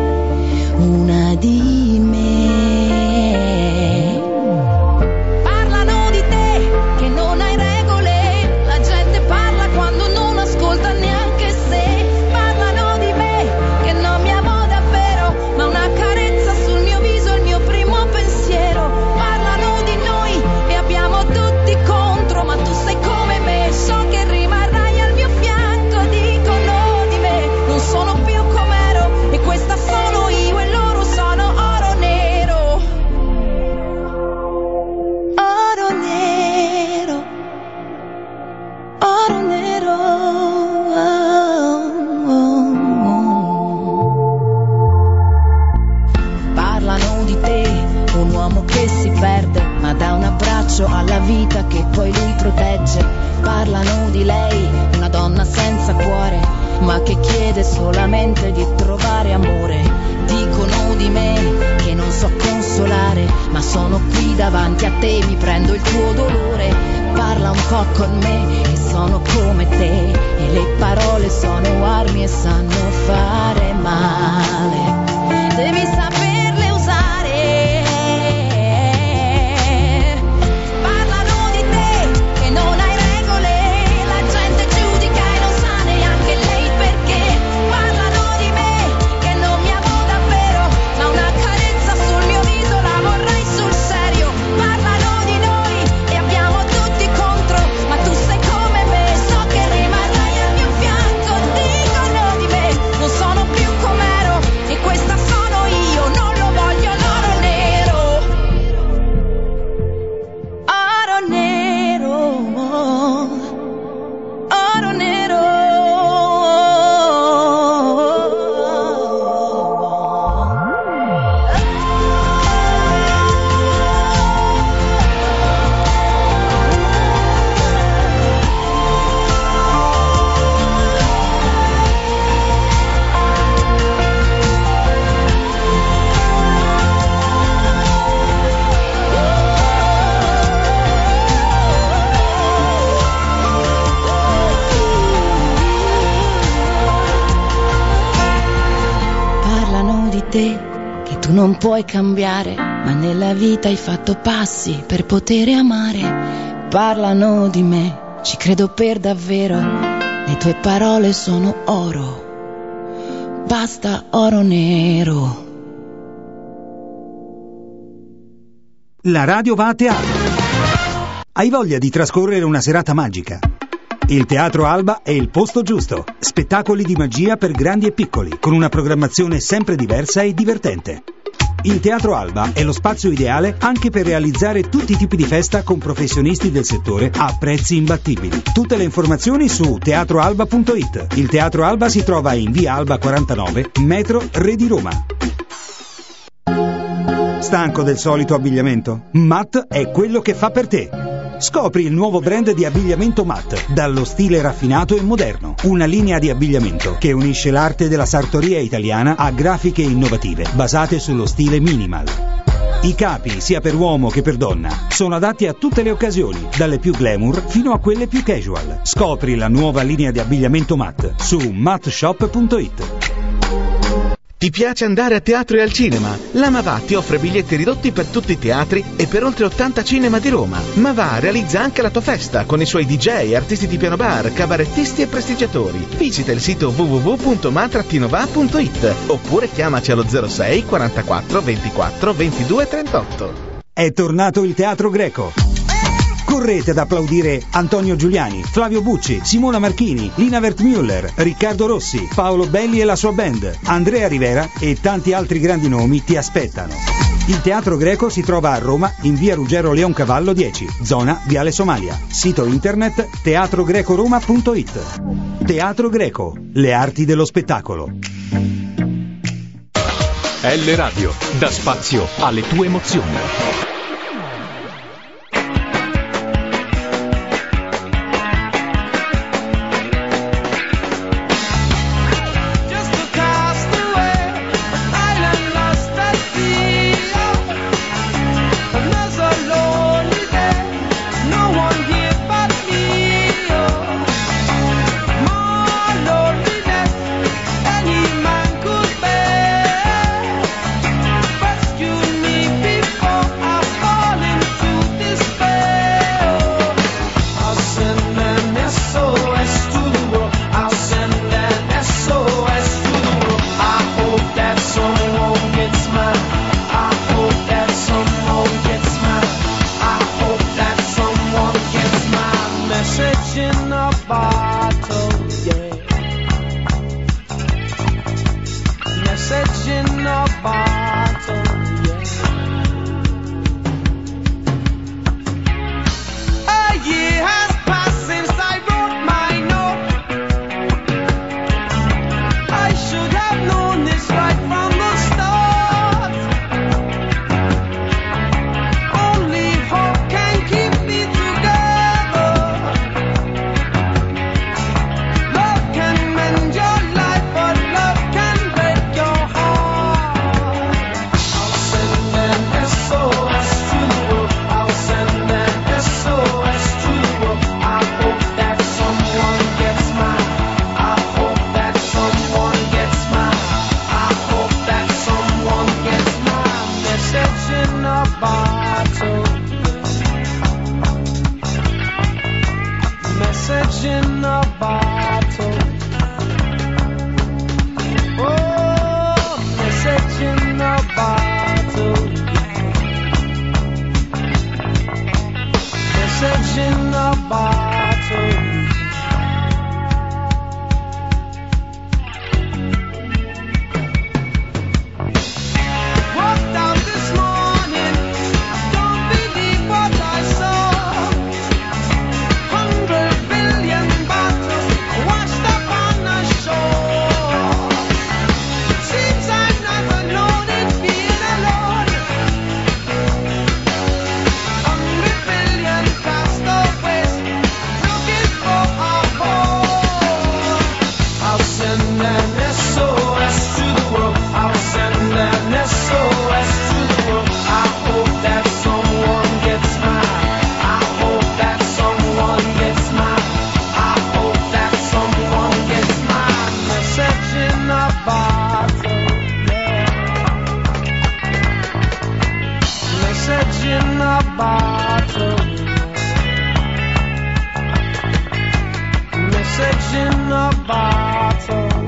una di me. Parlano di te, che non hai regole, la gente parla quando non ascolta neanche se. Parlano di me, che non mi amo davvero, ma una carezza sul mio viso è il mio primo pensiero. Parlano di noi e abbiamo tutti contro, ma tu sei come me, so che rimarrai al mio fianco. Dicono di me, non sono più com'ero, e questa sono io e loro sono oro nero. Oro nero, oro nero. Oh, oh, oh. Parlano di te, un uomo che si perde, ma dà un abbraccio alla vita che poi lui protegge. Parlano di lei, una donna senza cuore, ma che chiede solamente di trovare amore. Dicono di me che non so consolare, ma sono qui davanti a te, mi prendo il tuo dolore. Parla un po' con me, che sono come te, e le parole sono armi e sanno fare male. Devi saperle usare. Parlano di te, che non hai regole, la gente giudica e non sa neanche lei perché. Parlano di me, che non mi amo davvero, ma una carezza sul mio viso la vorrei sul serio. Parlano di noi e abbiamo tutti contro, ma tu sei come me, so che rimarrai al mio fianco. Dicono di me, non sono più com'ero, e te che tu non puoi cambiare, ma nella vita hai fatto passi per poter amare. Parlano di me, ci credo per davvero, le tue parole sono oro, basta oro nero. La radio va a teatro. Hai voglia di trascorrere una serata magica? Il Teatro Alba è il posto giusto. Spettacoli di magia per grandi e piccoli, con una programmazione sempre diversa e divertente. Il Teatro Alba è lo spazio ideale anche per realizzare tutti i tipi di festa con professionisti del settore a prezzi imbattibili. Tutte le informazioni su teatro alba punto it. Il Teatro Alba si trova in via Alba quarantanove, metro Re di Roma. Stanco del solito abbigliamento? Matt è quello che fa per te. Scopri il nuovo brand di abbigliamento Matt, dallo stile raffinato e moderno. Una linea di abbigliamento che unisce l'arte della sartoria italiana a grafiche innovative, basate sullo stile minimal. I capi, sia per uomo che per donna, sono adatti a tutte le occasioni, dalle più glamour fino a quelle più casual. Scopri la nuova linea di abbigliamento Matt su matt shop punto it. Ti piace andare a teatro e al cinema? La Mavà ti offre biglietti ridotti per tutti i teatri e per oltre ottanta cinema di Roma. Mavà realizza anche la tua festa con i suoi D J, artisti di piano bar, cabarettisti e prestigiatori. Visita il sito w w w punto ma va punto it oppure chiamaci allo zero sei quarantaquattro ventiquattro ventidue trentotto. È tornato il Teatro Greco. Correte ad applaudire Antonio Giuliani, Flavio Bucci, Simona Marchini, Lina Wertmüller, Riccardo Rossi, Paolo Belli e la sua band, Andrea Rivera e tanti altri grandi nomi ti aspettano. Il Teatro Greco si trova a Roma in via Ruggero Leoncavallo dieci, zona Viale Somalia. Sito internet teatro greco roma punto it. Teatro Greco, le arti dello spettacolo. L Radio dà spazio alle tue emozioni. bottle. Message in a bottle.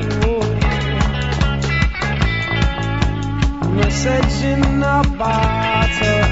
Message in a bottle.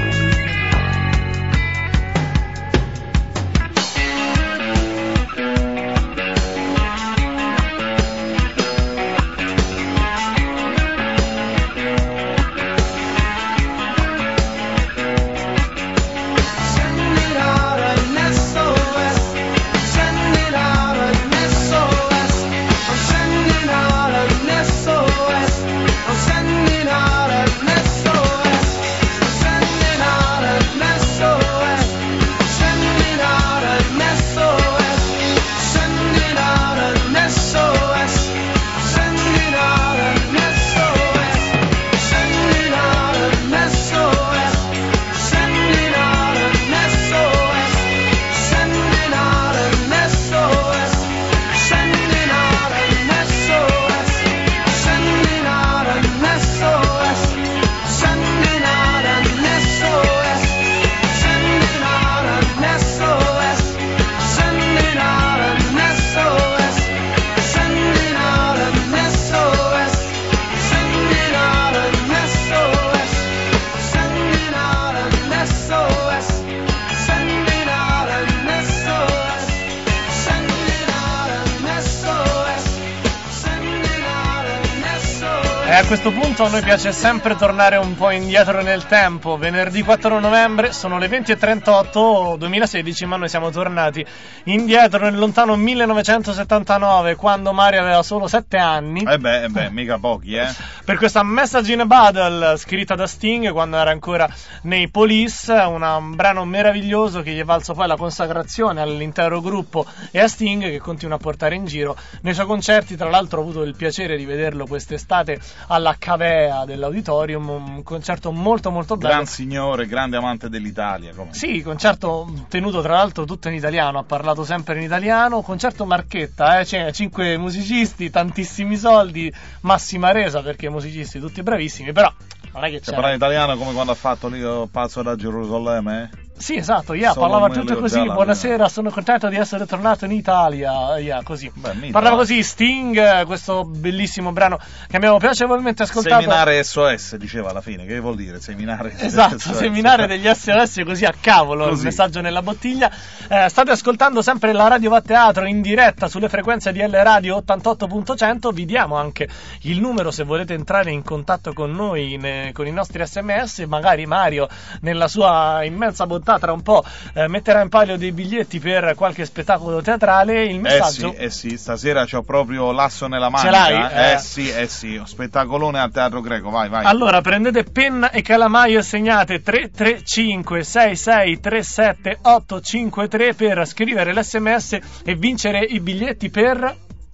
A questo punto a noi piace sempre tornare un po' indietro nel tempo. Venerdì quattro novembre, sono le venti e trentotto duemilasedici, ma noi siamo tornati indietro nel lontano millenovecentosettantanove, quando Mario aveva solo sette anni. Eh beh, eh beh, mica pochi, eh. Per questa Message in a Bottle, scritta da Sting quando era ancora nei Police, una, un brano meraviglioso che gli è valso poi la consacrazione all'intero gruppo e a Sting, che continua a portare in giro nei suoi concerti. Tra l'altro ho avuto il piacere di vederlo quest'estate alla Cavea dell'Auditorium, un concerto molto molto bello. Gran signore, grande amante dell'Italia. Come? Sì, concerto tenuto tra l'altro tutto in italiano, ha parlato sempre in italiano, concerto Marchetta, eh, cioè, cinque musicisti, tantissimi soldi, massima resa perché musicisti tutti bravissimi, però non è che c'è. Parla italiano come quando ha fatto lì il pazzo da Gerusalemme, eh? Sì, esatto, yeah, parlava tutto così. Buonasera, sono contento di essere tornato in Italia. Yeah, così. Beh, parlava così. Sting, questo bellissimo brano che abbiamo piacevolmente ascoltato. Seminare S O S, diceva alla fine. Che vuol dire seminare? Esatto, S O S. Seminare degli S O S così a cavolo, così. Il messaggio nella bottiglia. Eh, state ascoltando sempre la Radio Va Teatro in diretta sulle frequenze di L Radio ottantotto punto cento. Vi diamo anche il numero se volete entrare in contatto con noi, ne, con i nostri sms. Magari Mario, nella sua immensa bontà, tra un po' eh, metterà in palio dei biglietti per qualche spettacolo teatrale. Il messaggio eh sì, eh sì, stasera c'ho proprio l'asso nella manica. Ce l'hai? Eh, eh sì, eh sì, spettacolone al Teatro Greco, vai, vai. Allora prendete penna e calamaio e segnate tre tre cinque sei sei tre sette otto cinque tre per scrivere l'sms e vincere i biglietti per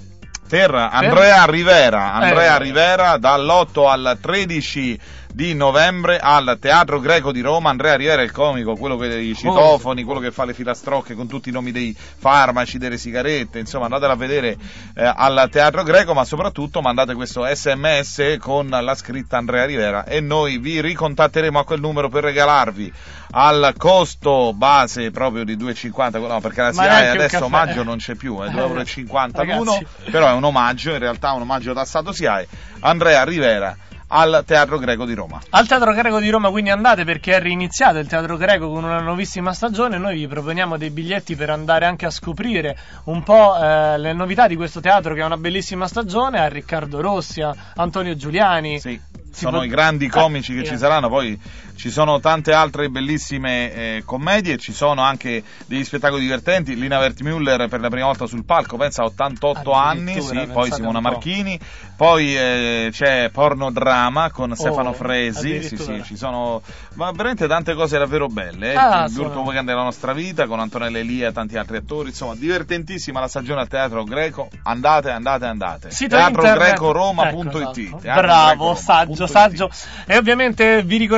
per Andrea Rivera. Andrea eh. Rivera dall'otto al tredici di novembre al Teatro Greco di Roma. Andrea Rivera è il comico, quello che i citofoni, quello che fa le filastrocche con tutti i nomi dei farmaci, delle sigarette, insomma andatela a vedere eh, al Teatro Greco, ma soprattutto mandate questo sms con la scritta Andrea Rivera e noi vi ricontatteremo a quel numero per regalarvi al costo base proprio di due e cinquanta, no, perché la S I A E adesso omaggio non c'è più, è due euro e cinquanta l'uno, però è un omaggio, in realtà un omaggio tassato S I A E. Andrea Rivera al Teatro Greco di Roma. Al Teatro Greco di Roma quindi andate, perché è riniziato il Teatro Greco con una nuovissima stagione. Noi vi proponiamo dei biglietti per andare anche a scoprire un po' eh, le novità di questo teatro che è una bellissima stagione. A Riccardo Rossi, a Antonio Giuliani. Sì. Sono pot- i grandi comici eh, che yeah. ci saranno, poi ci sono tante altre bellissime eh, commedie, ci sono anche degli spettacoli divertenti. Lina Wertmüller per la prima volta sul palco, pensa a ottantotto anni, sì, poi Simona Marchini, poi eh, c'è Pornodrama con oh, Stefano Fresi, sì, sì, ci sono ma veramente tante cose davvero belle, eh? ah, il L'ultimo weekend della nostra vita con Antonella Elia e tanti altri attori, insomma divertentissima la stagione al Teatro Greco, andate, andate, andate. teatro greco roma punto it. Ecco, esatto. Bravo, saggio, saggio. E ovviamente vi ricordiamo, vi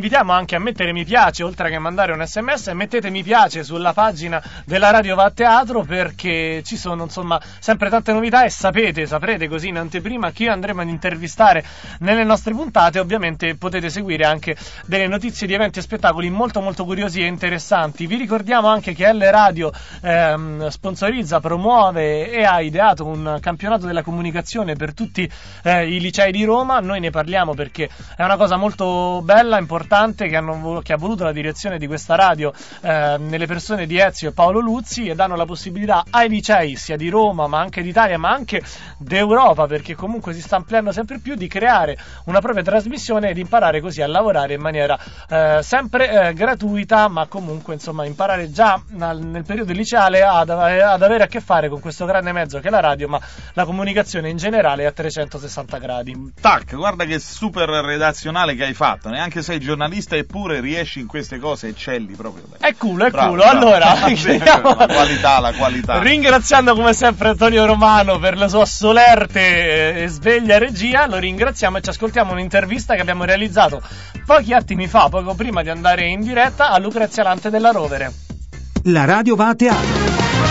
invitiamo anche a mettere mi piace, oltre che mandare un sms, mettete mi piace sulla pagina della Radio Va a Teatro, perché ci sono insomma sempre tante novità e sapete, saprete così in anteprima chi andremo ad intervistare nelle nostre puntate. Ovviamente potete seguire anche delle notizie di eventi e spettacoli molto molto curiosi e interessanti. Vi ricordiamo anche che L Radio ehm, sponsorizza, promuove e ha ideato un campionato della comunicazione per tutti eh, i licei di Roma. Noi ne parliamo perché è una cosa molto bella, importante, che, hanno, che ha voluto la direzione di questa radio eh, nelle persone di Ezio e Paolo Luzzi, e danno la possibilità ai licei sia di Roma ma anche d'Italia ma anche d'Europa, perché comunque si sta ampliando sempre più, di creare una propria trasmissione ed imparare così a lavorare in maniera eh, sempre eh, gratuita, ma comunque insomma imparare già nel, nel periodo liceale ad, ad avere a che fare con questo grande mezzo che è la radio, ma la comunicazione in generale a trecentosessanta gradi. Tac, guarda che super redazionale che hai fatto, neanche sei giornalista eppure riesci in queste cose, eccelli proprio. È culo, è bravo, culo. Bravo. Allora, la qualità, la qualità. Ringraziando come sempre Antonio Romano per la sua solerte e sveglia regia, lo ringraziamo e ci ascoltiamo un'intervista che abbiamo realizzato pochi attimi fa, poco prima di andare in diretta, a Lucrezia Lante della Rovere. La radio va a teatro.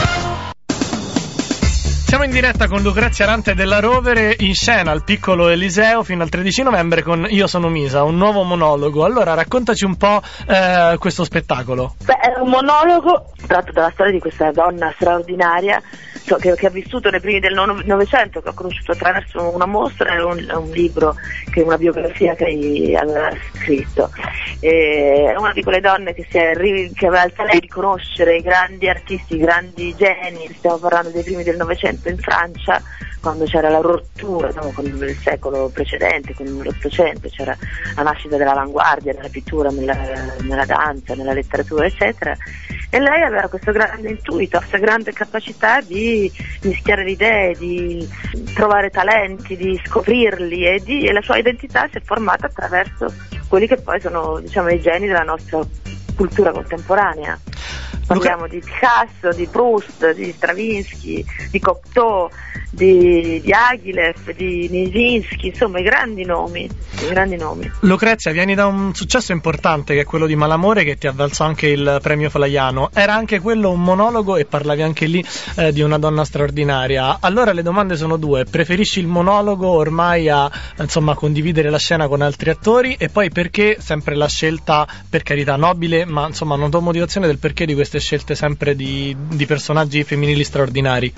Siamo in diretta con Lucrezia Lante della Rovere, in scena al Piccolo Eliseo fino al tredici novembre con Io sono Misa, un nuovo monologo. Allora raccontaci un po' eh, questo spettacolo. Beh, è un monologo tratto dalla storia di questa donna straordinaria che, che ha vissuto nei primi del Novecento, che ho conosciuto attraverso una mostra e un, un libro, che è una biografia che lei aveva scritto. E è una di quelle donne che, si è, che aveva il talento di conoscere i grandi artisti, i grandi geni. Stiamo parlando dei primi del Novecento in Francia, quando c'era la rottura, no, con il secolo precedente, con l'Ottocento, c'era la nascita dell'avanguardia, nella pittura, nella, nella danza, nella letteratura, eccetera. E lei aveva questo grande intuito, questa grande capacità di mischiare le idee, di trovare talenti, di scoprirli, e, di, e la sua identità si è formata attraverso quelli che poi sono, diciamo, i geni della nostra cultura contemporanea. Parliamo di Picasso, di Proust, di Stravinsky, di Cocteau, di, di Aguilef, di Nijinsky, insomma i grandi nomi, i grandi nomi. Lucrezia, vieni da un successo importante che è quello di Malamore, che ti ha valso anche il premio Flaiano. Era anche quello un monologo e parlavi anche lì eh, di una donna straordinaria. Allora le domande sono due: preferisci il monologo ormai a insomma condividere la scena con altri attori? E poi perché sempre la scelta, per carità nobile, ma insomma una tua motivazione del perché di queste scelte sempre di, di personaggi femminili straordinari?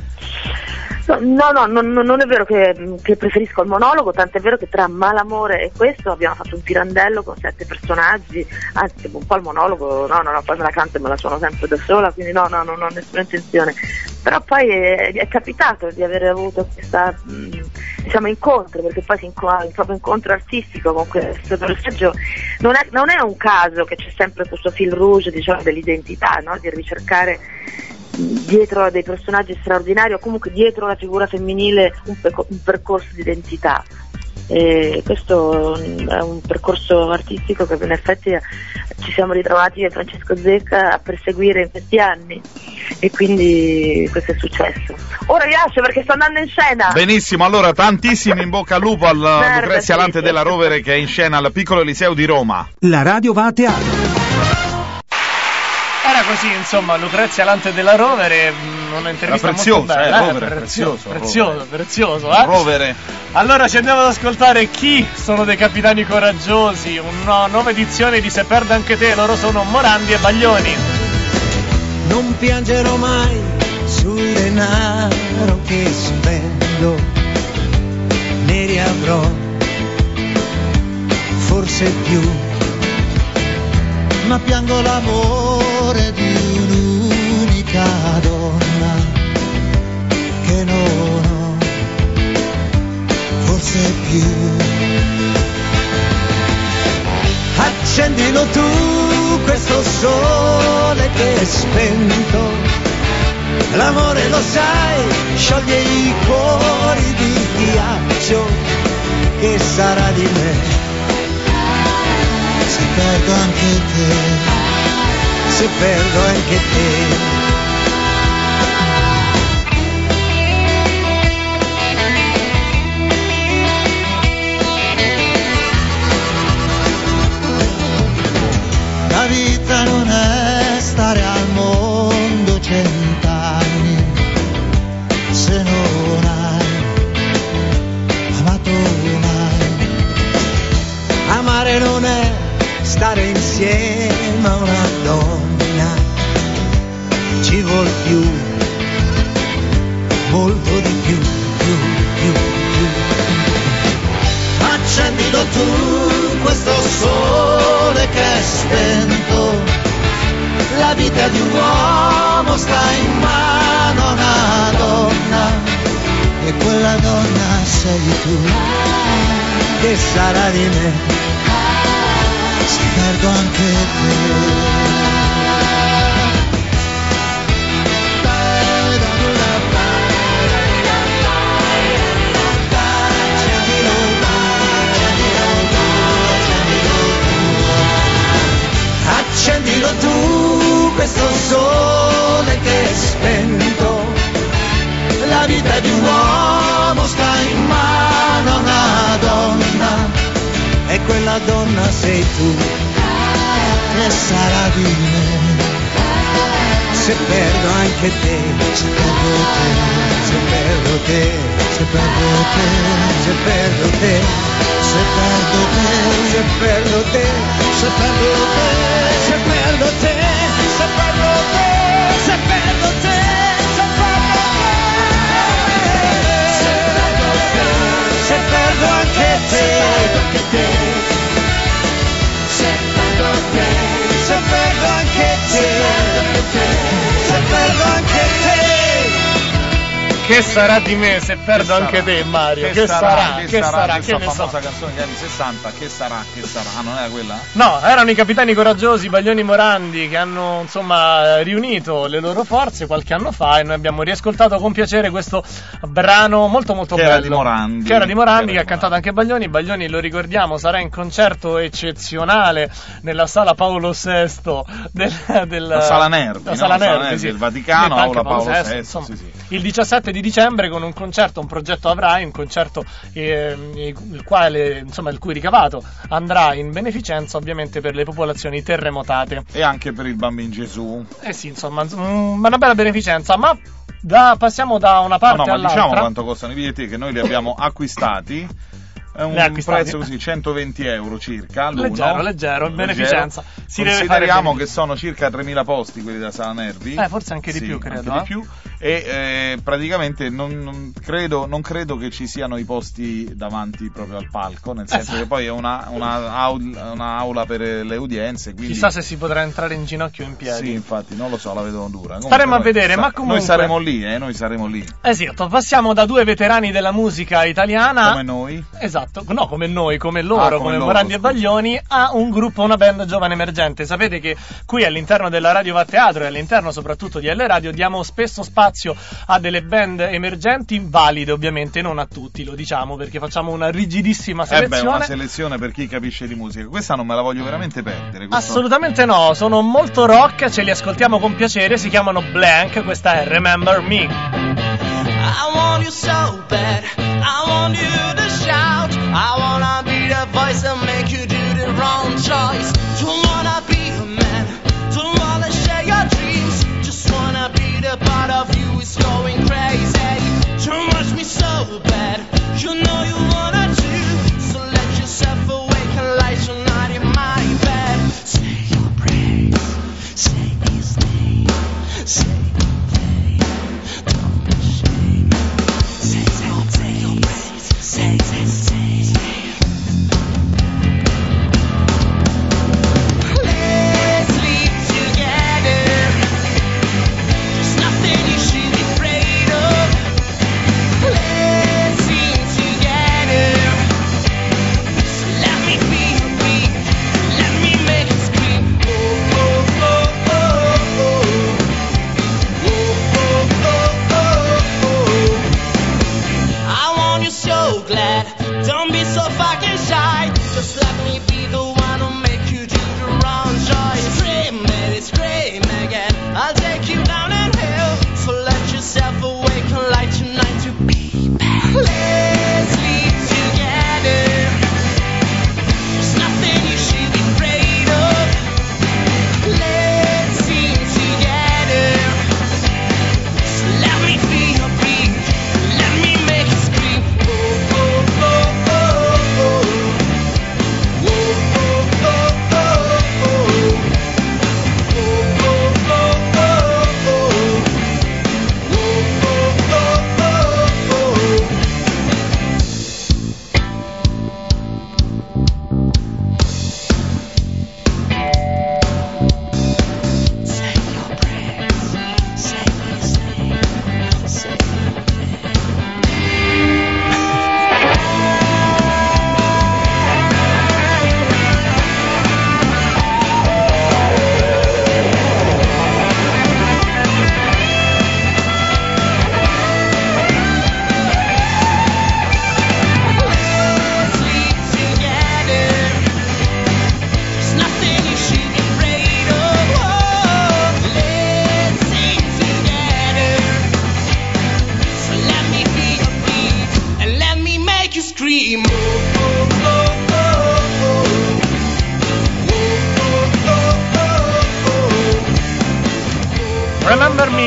No, no, no, no, non è vero che, che preferisco il monologo, tant'è vero che tra Malamore e questo abbiamo fatto un pirandello con sette personaggi, anzi un po' il monologo, no, no, no, poi me la canto e me la suono sempre da sola, quindi no, no, non ho nessuna intenzione. Però poi è, è capitato di aver avuto questa, diciamo, incontro, perché poi si inco- il proprio incontro artistico con questo personaggio non è, non è un caso che c'è sempre questo fil rouge, diciamo, dell'identità, no? Di ricercare dietro a dei personaggi straordinari o comunque dietro la figura femminile un, percor- un percorso di identità. E questo è un percorso artistico che in effetti ci siamo ritrovati io e Francesco Zecca a perseguire in questi anni, e quindi questo è successo. Ora vi lascio perché sto andando in scena. Benissimo, allora tantissimi in bocca al lupo al Lucrezia Lante della Rovere, che è in scena al Piccolo Eliseo di Roma. La radio va a teatro. Era così, insomma, Lucrezia Lante della Rovere, un'intervista prezioso, molto bella, eh, eh, Rovere, prezioso, prezioso, prezioso, prezioso, eh. Rovere. Allora ci andiamo ad ascoltare chi sono dei capitani coraggiosi, una nuova edizione di Se perde anche te, loro sono Morandi e Baglioni. Non piangerò mai sul denaro che spendo, ne riavrò forse più, ma piango l'amore di un'unica donna che non ho forse più. Accendilo tu questo sole che è spento, l'amore lo sai scioglie i cuori di ghiaccio, che sarà di me se perdo anche te, se perdo anche te. più, molto di più, più, più, più. Accendilo tu questo sole che è spento, la vita di un uomo sta in mano a una donna, e quella donna sei tu, che sarà di me se perdo anche te. Accendilo tu questo sole che è spento, la vita di un uomo sta in mano a una donna, e quella donna sei tu, che sarà di me se perdo anche te, se perdo te, se perdo te, se perdo te, se perdo te, se perdo te, se perdo te, se perdo te, se perdo te, se perdo te, se perdo te, se perdo te, se perdo anche te, se perdo te, se perdo anche te, se perdo anche te. Che sarà di me se perdo Che anche sarà? te, Mario? Che, Che sarà, sarà? che Che sarà, sarà? questa Che ne so? famosa canzone degli anni sessanta, che sarà, che sarà, ah, non era quella? No, erano i Capitani Coraggiosi, Baglioni Morandi, che hanno insomma riunito le loro forze qualche anno fa, e noi abbiamo riascoltato con piacere questo brano molto molto Che bello. era di Morandi. Che era di Morandi, Che che era ha di cantato anche Baglioni. Baglioni, lo ricordiamo, sarà in concerto eccezionale nella sala Paolo sesto del, del La Sala Nervi, la no? Sala La Sala Nervi, Nervi sì. del Vaticano, Detta anche Aula Paolo sesto, insomma, sì, sì. il diciassette di dicembre con un concerto, un progetto Avrai, un concerto eh, il quale, insomma, il cui ricavato andrà in beneficenza ovviamente per le popolazioni terremotate. E anche per il Bambino Gesù. Eh sì, insomma, mm, una bella beneficenza, ma da, passiamo da una parte No, no, ma all'altra. diciamo quanto costano i biglietti, che noi li abbiamo acquistati. È un Ne ha acquistati. prezzo così, centoventi euro circa l'uno. Leggero, leggero, in beneficenza. Si deve fare Consideriamo bene. che sono circa tremila posti quelli da Sala Nervi. Eh, forse anche di Sì, più, credo, anche eh. di più. E eh, praticamente non, non, credo, non credo che ci siano i posti davanti proprio al palco, nel senso Eh, che poi è una, una, aula, una aula per le udienze. Quindi... Chissà se si potrà entrare in ginocchio o in piedi. Sì, infatti, non lo so, la vedo dura. Comunque Staremo a noi vedere, sa- ma comunque- Noi saremo lì, eh, noi saremo lì. Esatto, passiamo da due veterani della musica italiana. Come noi. Esatto, no, come noi, come loro, Ah, come come loro, Morandi e scusa. Baglioni, a un gruppo, una band giovane emergente. Sapete che qui all'interno della Radio Va Teatro e all'interno soprattutto di L Radio diamo spesso spazio a delle band emergenti, valide ovviamente, non a tutti, lo diciamo, perché facciamo una rigidissima Eh beh, selezione. una selezione per chi capisce di musica. Questa non me la voglio veramente perdere. questo- Assolutamente no, sono molto rock, ce li ascoltiamo con piacere, si chiamano Blank, questa è Remember Me. I want you so bad, I want you to shout, I wanna be the voice that make you do the wrong choice. Don't wanna be a man, don't wanna share your dreams, just wanna be the part of you who's going crazy. Don't watch me so bad, you know you wanna do, so let yourself awake and light your night in my bed. Say your praise, say his name, say Say, say, say, say. Let's sleep together. There's nothing you should be afraid of. Let's see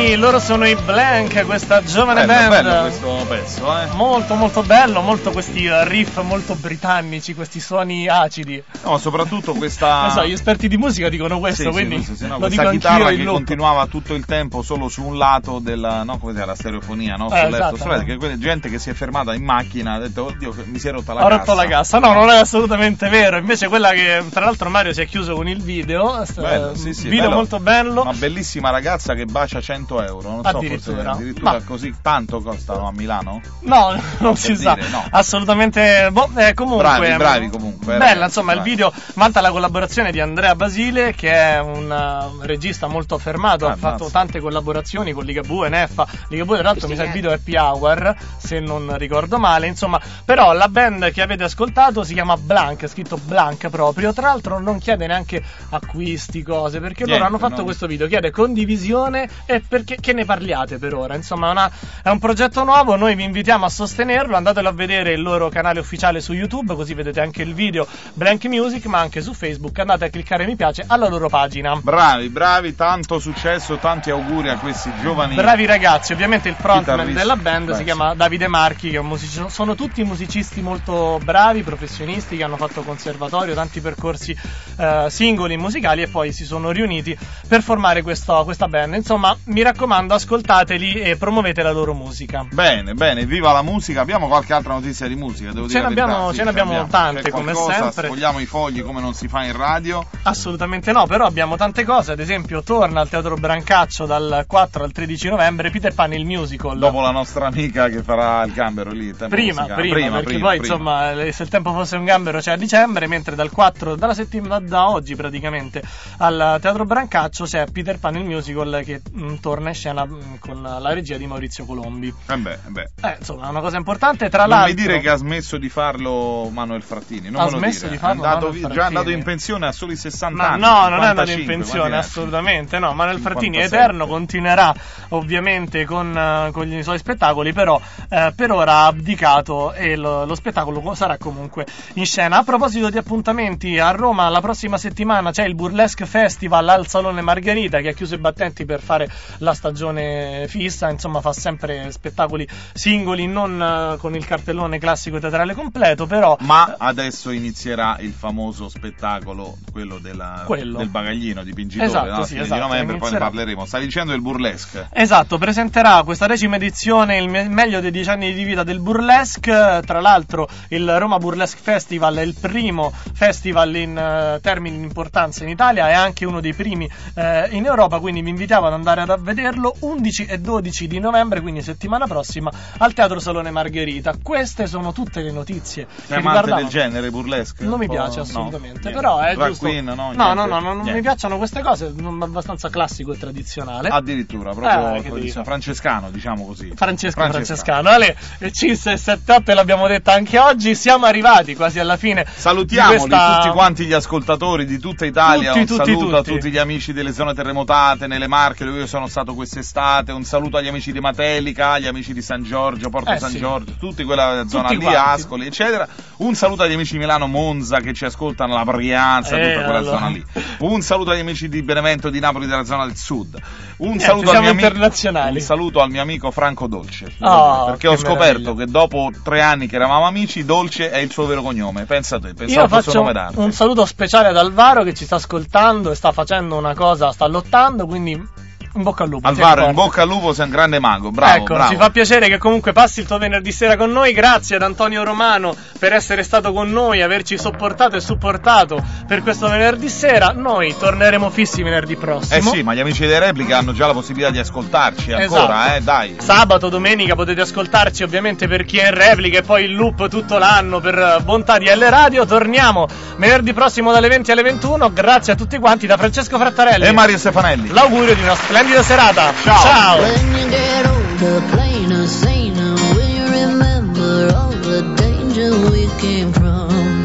Sì, loro sono i Blank, questa giovane bello, band. bello questo pezzo, eh. Molto molto bello, molto questi riff molto britannici, questi suoni acidi. No, soprattutto questa. Non so, gli esperti di musica dicono questo, sì, quindi sì, sì, no, lo questa dico chitarra anch'io che in loop. continuava tutto il tempo solo su un lato della, no, come si chiama, la stereofonia, no? Eh, Sul letto, esatto, sul letto, no. che quella gente che si è fermata in macchina ha detto oddio mi si è rotta la Ho cassa. rotto la cassa. No, non è assolutamente vero. Invece quella che tra l'altro Mario si è chiuso con il video. Bello, eh, sì, sì, video bello. molto bello. Una bellissima ragazza che bacia cento euro. Non so, Addirittura. forse addirittura Ma- così tanto costano a Milano? No, non si per sa. dire, no. Assolutamente. Boh, eh, comunque. Bravi, bravi comunque. eh, Bella, ragazzi, insomma, bravi. il video vanta la collaborazione di Andrea Basile, che è un uh, regista molto affermato. Ah, ha fatto mazza. tante collaborazioni con Ligabue, Neffa. Ligabue, tra l'altro, mi sa il video Happy Hour, se non ricordo male. Insomma, però la band che avete ascoltato si chiama Blank, scritto Blank proprio. Tra l'altro, non chiede neanche acquisti, cose, perché Niente, loro hanno fatto no. questo video. Chiede condivisione e perché che ne parliate per ora. Insomma, è, una, è un progetto nuovo. Noi vi invitiamo a sostenerlo. Andatelo a vedere il loro canale ufficiale su YouTube, così vedete anche il video Blank Music, ma anche su Facebook. Andate a cliccare mi piace alla loro pagina. Bravi, bravi, tanto successo, tanti auguri a questi giovani. Bravi ragazzi, ovviamente il frontman chitarristi. della band Beh, si chiama Davide Marchi, che è un musicista. Sono tutti musicisti molto bravi, professionisti, che hanno fatto conservatorio, tanti percorsi eh, singoli musicali, e poi si sono riuniti per formare questo, questa band. Insomma, mi raccomando, ascoltateli e promuovete la loro musica. Bene, bene, viva la musica. Abbiamo qualche altra notizia di musica? Devo Ce dire la ne abbiamo- verità. ce ne abbiamo abbiamo. tante, C'è come qualcosa? sempre. Vogliamo i fogli come non si fa in radio? Assolutamente no, però abbiamo tante cose. Ad esempio, torna al Teatro Brancaccio dal quattro al tredici novembre Peter Pan il musical. Dopo la nostra amica che farà il gambero lì. il tempo Prima, musicale. prima, prima, perché prima, poi prima. insomma le- se il tempo fosse un gambero c'è a dicembre, mentre dal quattro, dalla settimana da oggi praticamente, al Teatro Brancaccio c'è Peter Pan il musical che mh, torna in scena mh, con la regia di Maurizio Colombi. Eh beh, eh beh. Eh, insomma, è una cosa importante. Tra Non l'altro, mi dire che ha smesso di farlo Manuel Frattini. Non Ha me lo smesso dire. di farlo è andato, Manuel vi- già Frattini. andato in pensione a soli sessanta Ma anni. no, non è andato in cinquantacinque, pensione, quanti è? assolutamente no. Manuel Frattini cinquantasette. eterno, continuerà ovviamente con, eh, con i suoi spettacoli, però eh, per ora ha abdicato e lo, lo spettacolo co- sarà comunque in scena. A proposito di appuntamenti, a Roma la prossima settimana c'è il Burlesque Festival al Salone Margherita, che ha chiuso i battenti per fare la stagione fissa. Insomma, fa sempre spettacoli singoli, non eh, con il cartellone classico teatrale completo, però Ma adesso inizierà il famoso spettacolo, quello, della, Quello. del bagaglino dipingitore, Esatto, no? Alla sì, fine esatto, di novembre, poi ne inizierà. parleremo. Stai dicendo il burlesque? Esatto, presenterà questa decima edizione, il me- meglio dei dieci anni di vita del burlesque. Tra l'altro il Roma Burlesque Festival è il primo festival in eh, termini di importanza in Italia, è anche uno dei primi eh, in Europa, quindi vi invitiamo ad andare ad vederlo undici e dodici di novembre, quindi settimana prossima, al Teatro Salone Margherita. Queste sono tutte le notizie che Sei amante riguardavano. del genere burlesque? Non mi Un po'- piace no, assolutamente, niente. però è Drag giusto. queen, no, no, niente. no, no, no, non Niente. mi piacciono queste cose, non- abbastanza classico e tradizionale. Addirittura, Eh, proprio che devi tradizione- fare? francescano, diciamo così. Francesco Francescano. Ale, C I S e sette up l'abbiamo detta anche oggi, siamo arrivati quasi alla fine. Salutiamoli di questa... tutti quanti gli ascoltatori di tutta Italia, Tutti, un tutti, saluto tutti. a tutti gli amici delle zone terremotate, nelle Marche dove io sono stato quest'estate, un saluto agli amici di Matelica, agli amici di San Giorgio, Porto Eh, San sì. Giorgio, tutti quella zona Tutti lì, quanti. Ascoli, eccetera. Un saluto agli amici di Milano, Monza che ci ascoltano, la Brianza, Eh, tutta quella allora. zona lì. Un saluto agli amici di Benevento, di Napoli, della zona del sud. Un Niente, saluto al siamo mio amico, internazionali. un saluto al mio amico Franco Dolce. Oh, perché che ho scoperto meraviglia. che dopo tre anni che eravamo amici, Dolce è il suo vero cognome. Pensa te, Io pensavo fosse un faccio nome d'arte. un saluto speciale ad Alvaro che ci sta ascoltando e sta facendo una cosa, sta lottando, quindi in bocca al lupo. Alvaro, tieni in forte. bocca al lupo, sei un grande mago, bravo, ecco, bravo. ci fa piacere che comunque passi il tuo venerdì sera con noi. Grazie ad Antonio Romano per essere stato con noi, averci sopportato e supportato per questo venerdì sera. Noi torneremo fissi venerdì Eh prossimo. sì, ma gli amici dei Replica hanno già la possibilità di ascoltarci ancora, Esatto. eh, dai. Sabato, domenica potete ascoltarci ovviamente per chi è in replica e poi in loop tutto l'anno per bontà di L Radio. Torniamo venerdì prossimo dalle venti alle ventuno. Grazie a tutti quanti da Francesco Frattarelli E Mario Stefanelli. l'augurio di una splendida serata. Ciao. Ciao. When you get older, plainer, saner, will you remember all the danger we came from?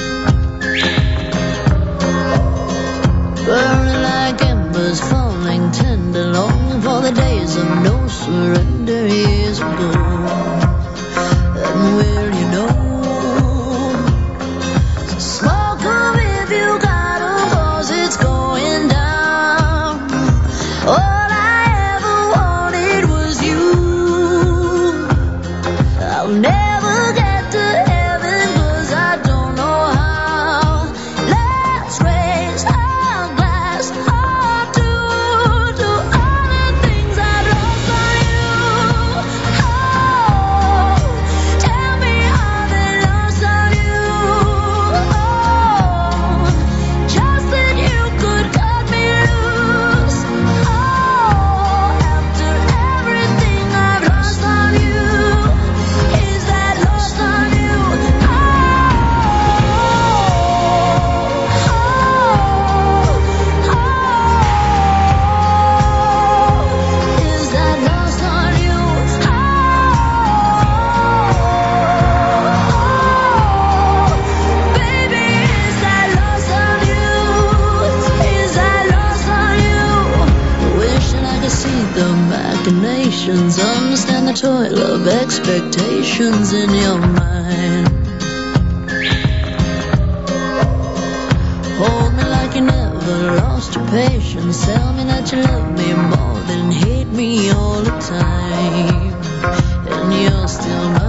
Burning like embers, falling tender, longing for the days of no surrender years ago. And will you know? So smoke 'em if you got 'em, 'cause it's going down. All I ever want patience, understand the toil of expectations in your mind. Hold me like you never lost your patience, tell me that you love me more than hate me all the time, and you're still